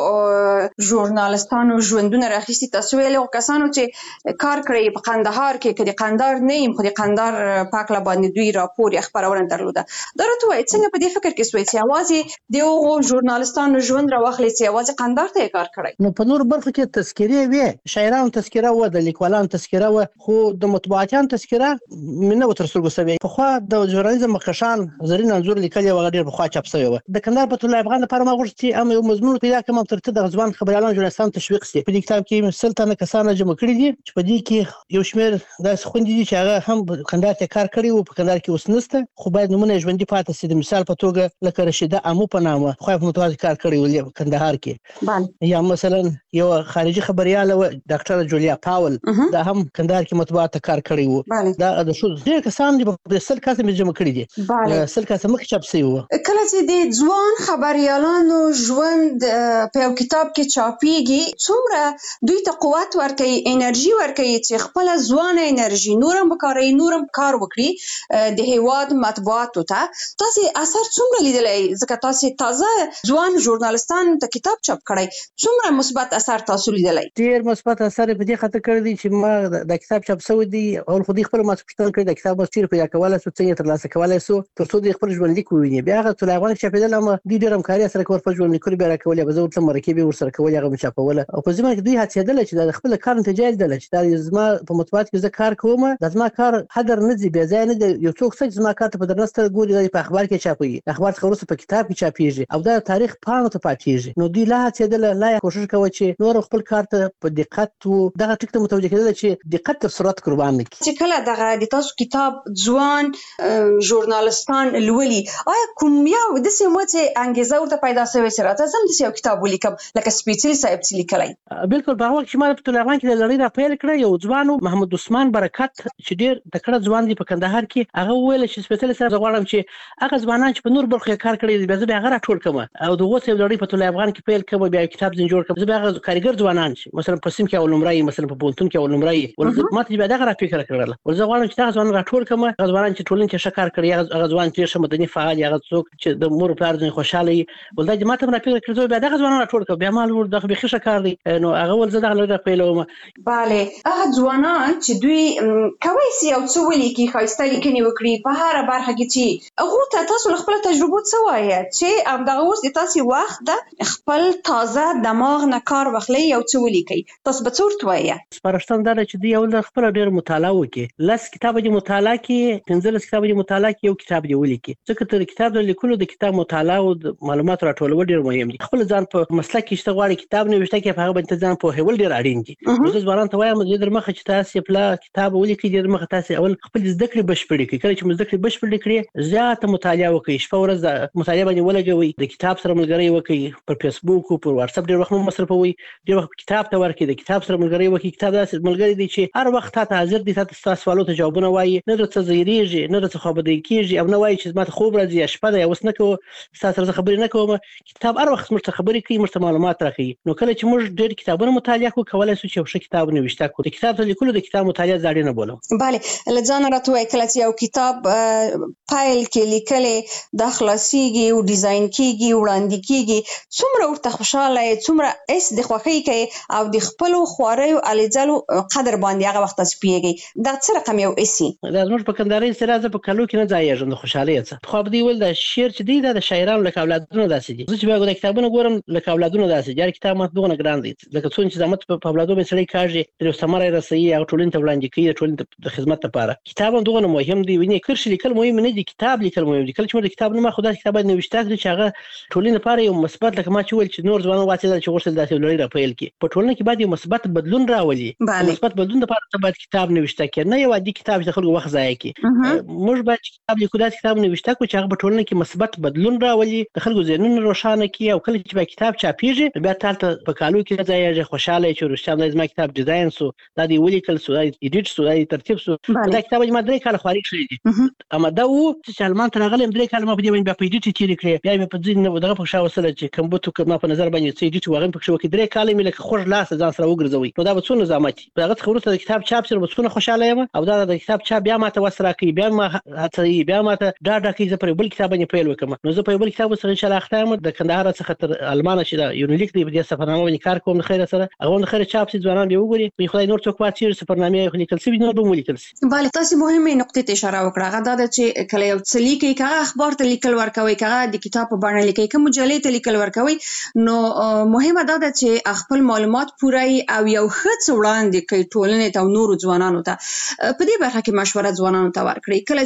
کومو ژورنالستانو ژوندونه راخستي تاسو ویلو کسانو چې کار کړی په قندهار کې کدي قندهار نه يم خو د قندهار پاک لا باندې دوی راپور خبرونه درلوده درته وایي څنګه په دې فکر کې سوي چې اواز د یو ژورنالستانو ژوند راوخلي چې اواز قندهار ته کار کړی نو په نور برخه کې تذکيري وي شاعرانو تذکره و د لیکوالانو تذکره و خو د مطبوعاتیانو تذکره منه وتر سرګو سوي په خو د ژورنالیزم مخشان زرین انزور لیکلي و غیر په خوا چاپ سوی و د کندهار په ټول افغان لپاره ما غوښتي ام یو مضمون پیدا کوم تر ته د ځوان خبريالانو ژورنالستانو تشویق سي په دې کتاب کې سلطنه کسانه جمع کړی دي چې په دې کې یو شمېر د خوندې دي چې هغه هم کندهار ته کار کړی و په کندهار کې اوس نسته خو باید نمونه ژوندۍ پاتې سي د مثال په توګه لکه رشیده امو په نامه خو په متوازی کار کړی و کندهار کې یا مثلا یو خارجي خبريال و ډاکټر جولیا پاول دا هم کندهار کې مطبوعات کار کړی و دا د شو ډېر کسان دي په سل کاسه جمع کړی دي سل کاسه مخ چاپ سي و کله چې د ځوان خبريالانو ژوند په یو کتاب کې چاپیږي څومره دوی ته قوت ورکوي انرژي ورکوي چې خپل ځوان انرژي نورم وکړي نورم کار وکړي د هیواد مطبوعاتو ته تاسو اثر څومره لیدلای ځکه تاسو تازه ځوان ژورنالستان ته کتاب چاپ کړی څومره مثبت اثر تاسو لیدلای ډیر مثبت اثر په دې خاطر کړی دی چې ما د کتاب چاپ شوی دی او خو دې خپل ماسپټن کړی د کتاب مستیر پیدا کولای سو څنګه تر لاسه کولای سو ترڅو د خپل ژوند لیک وویني بیا هغه ټول افغان چاپیدل هم د ډیر همکاري سره کور په ژوند لیک بیا راکولای به زه ورته مرکه ور سره کولای هغه چاپوله او په ځمکه دوی هڅېدل چې د خپل کار نتیجه دل چې دا زما په مطبوعات کې زه کار کوم د زما کار هدر نه دی بیا ځای نه دی یو څوک څه زما کار ته په درنسته ګوري په اخبار کې چاپي اخبار څخه ورسره په کتاب کې چاپیږي او دا تاریخ پاڼو ته پاتېږي نو دوی لا هڅېدل لا کوشش کوي چې نور خپل کار ته په دقت او دغه ټک ته متوجه کېدل چې دقت او سرعت قربان نکړي چې کله دغه د تاسو کتاب ځوان ژورنالستان لولي آیا کوم یو د سیمه انګیزه ورته پیدا شوی سره تاسو د یو کتاب ولیکم لکه سپیڅلی صاحب چې لیکلای بالکل په وخت چې ما په ټولګان کې د لړۍ را پیل کړ یو ځوان محمد عثمان برکت چې ډیر د کړه ځوان دی په کندهار کې هغه ویل چې سپیڅلی صاحب غواړم چې هغه ځوانان چې په نور برخه کار کړی دی به هغه راټول کړم او دغه څه لړۍ په ټول افغان کې پیل کړم بیا کتاب ځین جوړ کړم زه هغه کاریګر ځوانان چې مثلا په سیم کې اولمرای مثلا په پونتون کې اولمرای ولې ما ته بیا دغه را فکر کړل ولې غواړم چې هغه ځوان راټول کړم هغه ځوانان چې ټولنې کې شکار کړی هغه ځوان چې شه مدني فعال هغه څوک چې د مور پلار ځین خوشاله ولې ما ته را فکر کړو بیا دغه ځوانان راټول کړم بیا مال ور دغه به شکار دی نو هغه ول زه دغه لړۍ پیلوم bale هغه ځوانان چې دوی کوي سي او څو ولیکي خاصه لیکنې وکړي په هر برخه کې چې هغه ته تاسو خپل تجربه څه وایي چې هم دغه اوس د تاسو وخت د خپل تازه دماغ نه کار واخلي او څو ولیکي تاسو به څورت وایي سپارښتنه ده چې دوی اول خپل ډیر مطالعه وکړي لاس کتاب د مطالعه کې پنځه کتاب د مطالعه کې یو کتاب دی ولیکي ځکه تر کتاب د لیکلو د کتاب مطالعه او د معلومات راټولول ډیر مهم دي خپل ځان په مسلک کې شته غواړي کتاب نه وشته کې په هغه باندې ځان په هول ډیر اړین دي زه ځوانان ته وایم چې در مخه چې تاسو په کتاب ولیکي در مخه تاسو اول خپل زده کړې بشپړې کړئ کله چې زده کړې بشپړې کړئ زیاته مطالعه وکړئ شپه ورځ مطالعه باندې ولګوي د کتاب سره ملګری وکړئ پر فیسبوک او پر واتس اپ ډیر وخت مصرفوي ډیر وخت کتاب ته ورکې د کتاب سره ملګری وکي کتاب داسې ملګری دی چې هر وخت ته حاضر دي تاسو سوالو ته جوابونه وایي نه درته زیریږي نه درته خوابدي کیږي او نه وایي چې ماته خوب راځي شپه ده اوس نه کوم تاسو سره خبرې نه کوم کتاب هر وخت مرته خبرې کوي مرته معلومات راکوي نو کله چې موږ ډیر کتابونه مطالعه کوو کولای شو چې ښه کتاب نوښته کوو د کتاب لیکلو د کتاب مطالعه ځاړي نه بولم bale لځان راته کله چې یو کتاب فایل کې لیکلې د خلاصيږي او ډیزاین کیږي وړاندې کیږي څومره ورته خوشاله څومره اس د خوخي کوي او د خپل خواري او الځلو قدر باندې هغه وخت سپیږي دا څه رقم یو اسي دا زموږ په کندهاري سره ز په کلو کې نه ځایږم د خوشاله څه خو به دی ول د شعر چې دی د شاعرانو لکه اولادونو داسې دي چې به د کتابونو ګورم لکه اولادونو داسې جار کتاب ماته دغه ګران دي لکه څون چې زمت په اولادو به سړی کاږي د سمره رسي او ټولین ته وړاندې کوي ټولین د خدمت لپاره کتاب دغه مهم دی ویني کرش لیکل مهم نه دي کتاب لیکل مهم دي کله چې د کتاب نه خدای کتاب نه وشته چې هغه ټولین لپاره یو مثبت لکه ما چې ول چې نور ځوانان واسي چې ورسل داسې لري را پیل کی په ټولنه کې باید یو مثبت بدلون راولي مثبت بدلون لپاره باید کتاب نوښته کړي نه یو عادي کتاب چې خلکو وخت ضایع کوي موږ باید کتاب لیکو داسې کتاب نوښته کو چې هغه په ټولنه کې مثبت بدلون راولي د خلکو ذهنونه روښانه کړي او کله چې به کتاب چاپیږي بیا تاسو په کالو کې ځای خوشاله چې ورشته د کتاب ډیزاین سو دا دی ولیکل سو دا ایډیټ سو دا ترتیب سو دا کتاب ما درې کال خارج شوی دي اما دا و چې المان تر غلم درې کال ما په دې باندې په ایډیټ تیر کړی بیا په ځین نو دغه په شاو سره چې کمبوتو کما په نظر باندې چې ایډیټ وغم په شو کې درې کال مې لکه خوش لاس ځان سره وګرځوي نو دا به څونه زامتي هغه خبرته د کتاب چاپ سره به څونه خوشاله یم او دا د کتاب چاپ بیا ماته وسره کوي بیا ما هڅوي بیا ماته دا دا کې زه پر بل کتاب باندې پیل وکم نو زه په بل کتاب سره ان شاء الله اختم د کندهار څخه تر المان چې دا یونیلیک دی په سفرنامه باندې کار کوم خیر سره هغه د خیر چاپ سي ځوانان به وګوري په خدای نور څوک واچیر سفرنامه خو لیکل سي نور به ولیکل سي bale تاسو مهمه نقطه ته اشاره وکړه هغه دا چې کله یو څه لیکي کغه اخبار ته لیکل ورکوي کغه د کتاب په باندې لیکي کوم مجلې ته لیکل ورکوي نو مهمه دا ده چې خپل معلومات پوره او یو ښه وړاندې کوي ټولنې ته نور ځوانانو ته په دې برخه کې مشوره ځوانانو ته ورکړي کله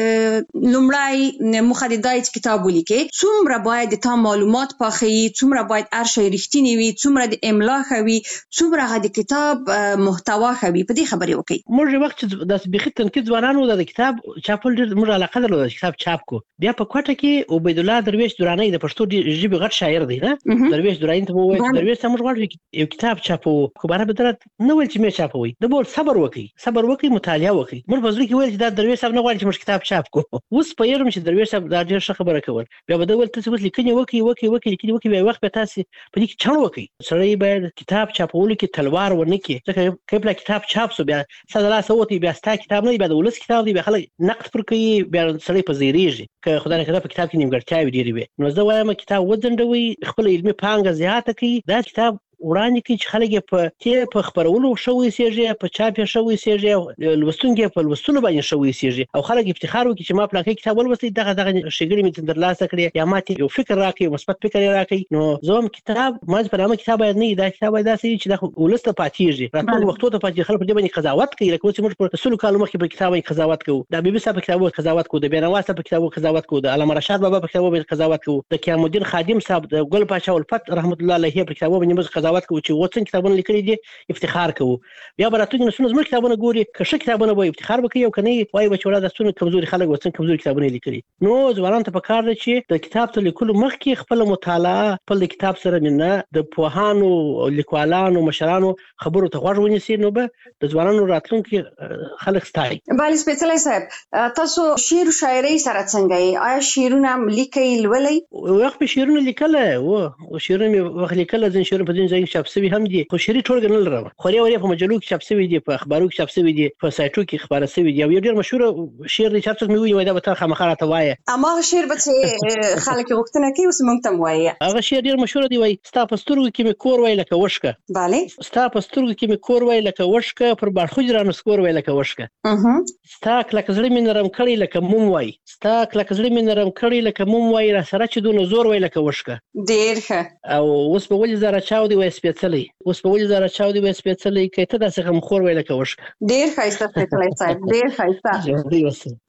چې لومړی مخددای کتاب ولیکي څومره باید د تام معلومات پاخي څومره باید هر شی رښتینی وي څومره د املا خوي څومره د کتاب محتوا خوي په دې خبرې وکي موږ وخت د بخښت تنقید ځوانانو د کتاب چاپل ډېر موږ علاقه درلوده کتاب چاپ کو بیا په کوټه کې عبید الله درویش درانی د پښتو ژبې غټ شاعر دی نه درویش درانی ته وایي درویش موږ غواړو یو کتاب چاپو خو بار به درت نه ول چې مې چاپوي د بول صبر وکي صبر وکي مطالعه وکي موږ په ځل کې ویل چې دا درویش صاحب نه غواړي چې موږ کتاب چاپ کو اوس په یوه چې درویش صاحب دا ډېر ښه خبره کول بیا به ول تاسو لیکنه وکي وکي وکي لیکنه وکي بیا وخت به تاسو په دې کې چڼ وکي سړی باید کتاب چاپول کې تلوار ونه کی ځکه کله کتاب چاپ سو بیا ساده سوتي بیا ستا کتاب نه بیا د ولس کتاب دی بیا خلک نقد پر کوي بیا سړی په زیریږي که خدای نه کړه په کتاب کې نیمګړتیاوي ډېرې وي نو زه وایم کتاب وځنډوي خپل علمي پانګه زیاته کوي دا کتاب وړاندې کې چې خلک په ته په خبرولو شوې سیږي په چاپ شوې سیږي لوستونکي په لوستلو باندې شوې سیږي او خلک افتخار وکړي چې ما په لکه کتاب ولوستي دغه دغه شګړې مې تر لاسه کړې یا ماته یو فکر راکړي مثبت فکر راکړي نو زوم کتاب ما په نامه کتاب نه دا کتاب دا سې چې د ولست پاتېږي راتلو وختو ته پاتې خلک په دې باندې قضاوت کوي لکه چې موږ په رسول کالو مخکې په کتاب باندې قضاوت کوو د بیبي صاحب په کتاب قضاوت کوو د بینواسه په کتاب قضاوت کوو د علامه رشاد بابا په کتاب باندې قضاوت کوو د قیام الدین خادم صاحب د ګل پاچا الفت رحمت الله علیه په کتاب باندې قضاوت کوو چې وڅن کتابونه لیکلي دي افتخار کوو بیا براتونی نو څنګه زموږ کتابونه ګوري که ښه کتابونه وایي افتخار وکړي او کني وایي بچوړه د څونه کمزوري خلک وڅن کمزوري کتابونه لیکلي نو ځوانان ته پکار دي چې د کتاب ته لیکلو مخکې خپل مطالعه خپل د کتاب سره نه د پوهانو او لیکوالانو مشرانو خبرو ته غوږ ونیسي نو به د ځوانانو راتلونکي خلک ستایي bale سپیڅلای صاحب تاسو شعر او شاعري سره څنګه یې آیا شعرونه لیکي لولي وخت په شعرونه لیکل او شعرونه وخت لیکل ځین شعر په دې ځای کې چاپ شوی هم دي خو شعري ټولګه نه لرم خو یې په مجلو کې چاپ شوی دي په اخبارو کې چاپ شوی دي په سایټو کې خبره شوی دي او یو ډېر مشهور شعر دی چې تاسو مې وایي دا به تاسو خامخا راته وایي اما شعر به چې خلک وختونه کوي اوس مونږ ته وایي هغه شعر ډېر مشهور دی وایي ستا په سترګو کې مې کور وای لکه وشکه bale ستا په سترګو کې مې کور وای لکه وشکه پر باړخو جرانو سکور وای لکه وشکه اها ستا کلک زړه مې نرم کړی لکه موم وای ستا کلک زړه مې نرم کړی لکه موم وای را سره چې دونه زور وای لکه وشکه ډېر ښه او اوس په ولې زره چاو دی وای سپېڅلې اوس په ولې زره چاو دی وای سپېڅلې کته داسې غم خور وای لکه وشکه ډېر ښایسته سپېڅلای صاحب ډېر ښایسته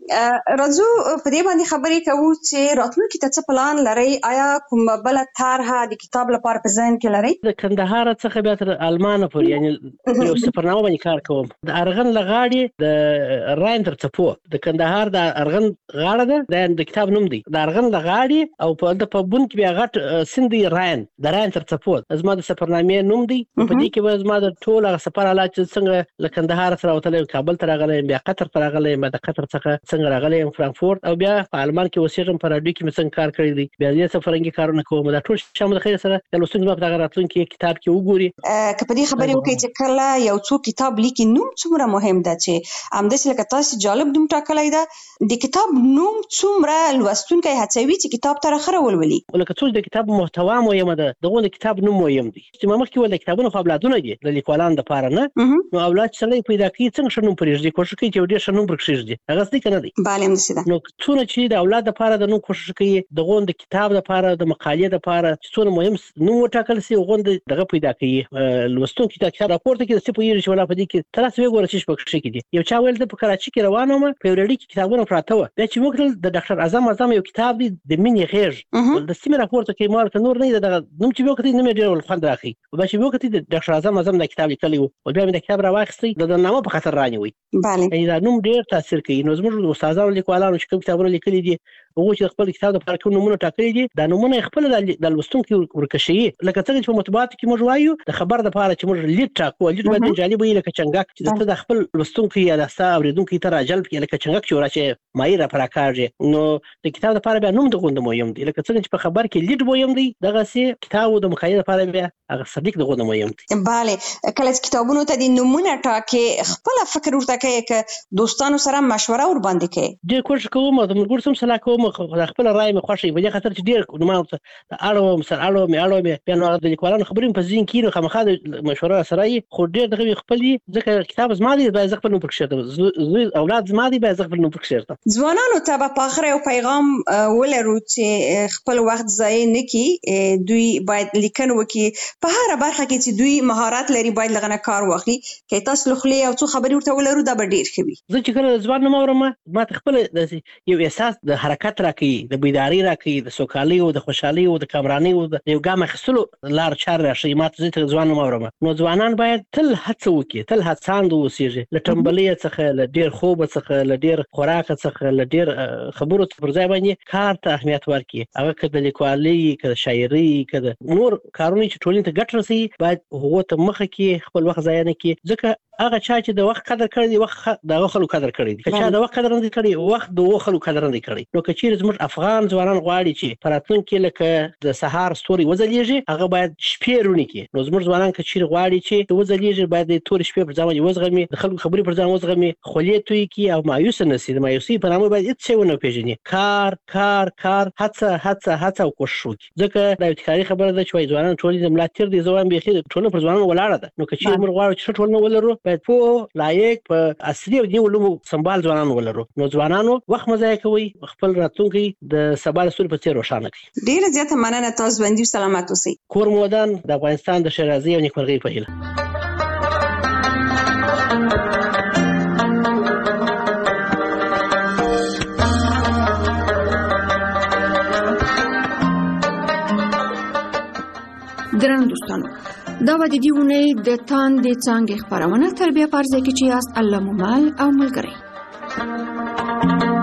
راځو په دې باندې خبرې کوو چې راتلونکي ته څه پلان لري؟ آیا کوم بل طرحه د کتاب لپاره په ذهن کې لري؟ د کندهار څخه بیا تر المانه پورې یعنی یو سفرنامه باندې کار کوم. د ارغن لغاړي د راین تر څپو د کندهار د ارغن غاړه ده د کتاب نوم دی. د ارغن لغاړي او په د په بون کې بیا غټ سندي راین د راین تر څپو زما د سفرنامې نوم دی. په دې کې به زما د ټول سفر حالات چې څنګه له کندهار سره وتلم، کابل ته راغلم، بیا قطر ته راغلم، د قطر څخه څنګه راغلم فرانکفورت، او بیا په آلمان کې اوسېږم، په راډیو کې مې څنګه کار کړی دی، بیا دې سفرنګي کارونه کوم. دا ټول شامل خیر سره د لوستونکو په دغه راتلونکي کتاب کې وګوري. که په دې خبرې وکړي چې کله یو څوک کتاب لیکي نوم څومره مهم ده، چې همداسې لکه تاسو جالب نوم ټاکلی ده، د کتاب نوم څومره لوستونکی هڅوي چې کتاب ته راخره ولولي. لکه څوک د کتاب محتوا مهمه ده، دغه د کتاب نوم مهم دی. چې مخکې ول د کتابونو خو اولادونه دي د لیکوالانو لپاره نه، نو اولاد سره پیدا کوي څنګه شنو پرېږدي، کوشش کوي چې ډېر شنو پرېږدي، هغه څه کنه دی. bale هم څه ده. نو څونه چې د اولاد لپاره د نو کوشش کوي دغه د کتاب لپاره د مقالې لپاره څونه مهم نو وټاکل سي، غوند دغه پیدا کوي. لوستونکي د کتاب راپورته کې د څه پوهیږي چې ولا په دې کې تر څه وګوره چې په کې دي. یو چا ویل د په کراچي کې روانه مې په وړړی کې کتابونه پراته و، بیا چې موږ د ډاکټر اعظم اعظم یو کتاب دی د مینې غېږ د سیمه راپورته کې مال ک نور نه دغه نوم چې وکړي نه مې ډېر خوند راخي، او بیا چې وکړي د ډاکټر اعظم اعظم د کتاب لیکلی وو، او بیا مې د کتاب راواخیستی د نامه په خاطر رانیوي. bale یعنی دا نوم ډېر تاثیر کوي. نو زموږ استادانو لیکوالانو چې کوم کتابونه لیکلي دي، هغه چې خپل کتاب د پاره کوم نمونه ټاکلي دي، دا نمونه خپل د لوستونکو ورکشي. لکه څنګه چې په مطبوعاتو کې موږ وایو د خبر د پاره چې موږ لیډ ټاکو، لیډ باید جالب وي، لکه چنګاک چې د خپل لوستونکو یا د ستا اوریدونکو ته راجلب کړي، لکه چنګاک چې ورچې مایره پر کارږي. نو د کتاب د پاره بیا نوم د غوند مهم دی، لکه څنګه چې په خبر کې لیډ مهم دی، دغه سي کتاب د مخاطب لپاره بیا هغه صدیق د غوند مهم دی. bale کله چې کتابونو ته د نمونه ټاکي خپل فکر ورته کوي، ک دوستانو سره مشوره ور باندې کوي. ډېر کوشش کوم، د ملګرو سره صلاح کوم، خپل رائے مې خوښي، په دې خاطر چې ډېر نو ما اړوم سره اړوم اړوم بیا نو د لیکوالانو خبرې په ځین کې نو خامخا د مشوره سره خو ډېر دغه خپل ځکه کتاب زما دی، باید خپل نو پکښته اولاد زما دی، باید خپل نو پکښته. ځوانانو ته په اخر یو پیغام ولرو چې خپل وخت ضایع نه کړي، دوی باید لیکنه وکړي، په هر برخه کې چې دوی مهارت لري باید لغنه کار واخلي. که تاسو لخلې او څو خبرې ورته ولرو دا به ډېر ښه وي. زه چې کله ځوان نه اورم ما ته خپل یو احساس د حرکت راکوي، د بیداری راکوي، د سوکالۍ او د خوشحالۍ او د کامرانۍ او د یو ګام اخیستلو لار چار راشي. ما ته زه ځوان نه اورم. نو ځوانان باید تل هڅه وکړي، تل هڅاند اوسېږي، له ټنبلۍ څخه، له ډېر خوب څخه، له ډېر خوراک څخه، له ډېر خبرو پر ځای باندې کار ته اهمیت ورکړي. هغه که د لیکوالۍ، که د شاعرۍ، که د نور کارونه چې ټولنې ته ګټه رسوي باید هغو ته مخه کړي، خپل وخت ضایع نه کړي. ځکه هغه چا چې د وخت قدر کړی دی، وخت د هغه خلکو قدر کړی دی. که چا د وخت قدر نه دی کړی، وخت د هغو خلکو قدر نه دی کړی. نو که چیرې زموږ افغان ځوانان غواړي چې په راتلونکي لکه د سهار ستوري وځلیږي، هغه باید شپې رونې کړي. نو زموږ ځوانان که چیرې غواړي چې وځلیږي، باید د تورې شپې پر ځان باندې وزغمي، د خلکو خبرې پر ځان وزغمي، خولې توی کړي او مایوسه نه سي. د مایوسۍ په نامه باید هېڅ شی ونه پېژني. کار کار کار، هڅه هڅه هڅه او کوشش وکړي. ځکه دا یو ابتکاري خبره ده چې وایي ځوانان ټولنې د ملا تېر دي. زه وایم بیخي ټولنه پر ځوانانو ولاړه ده. نو که چیرې موږ غواړو چې ښه ټولنه ولرو، باید پوه، لایق، په عصري او دیني علومو سمبال ځوانان ولرو. نو ځوانانو وخت مه ضایع کوئ، خپل راتلونکی د سبا د ستوري په څېر روښانه کړئ. ډېره زیاته مننه، تاسو ژوندي او سلامت اوسئ. کور مو ودان، د افغانستان د ښېرازۍ او نیکمرغۍ په هیله. درنو دوستانو، دا به د دې اونۍ د تاندې څانګې خپرونه تر بیا په عرضه کې چې یاست الله مو مل او ملګری.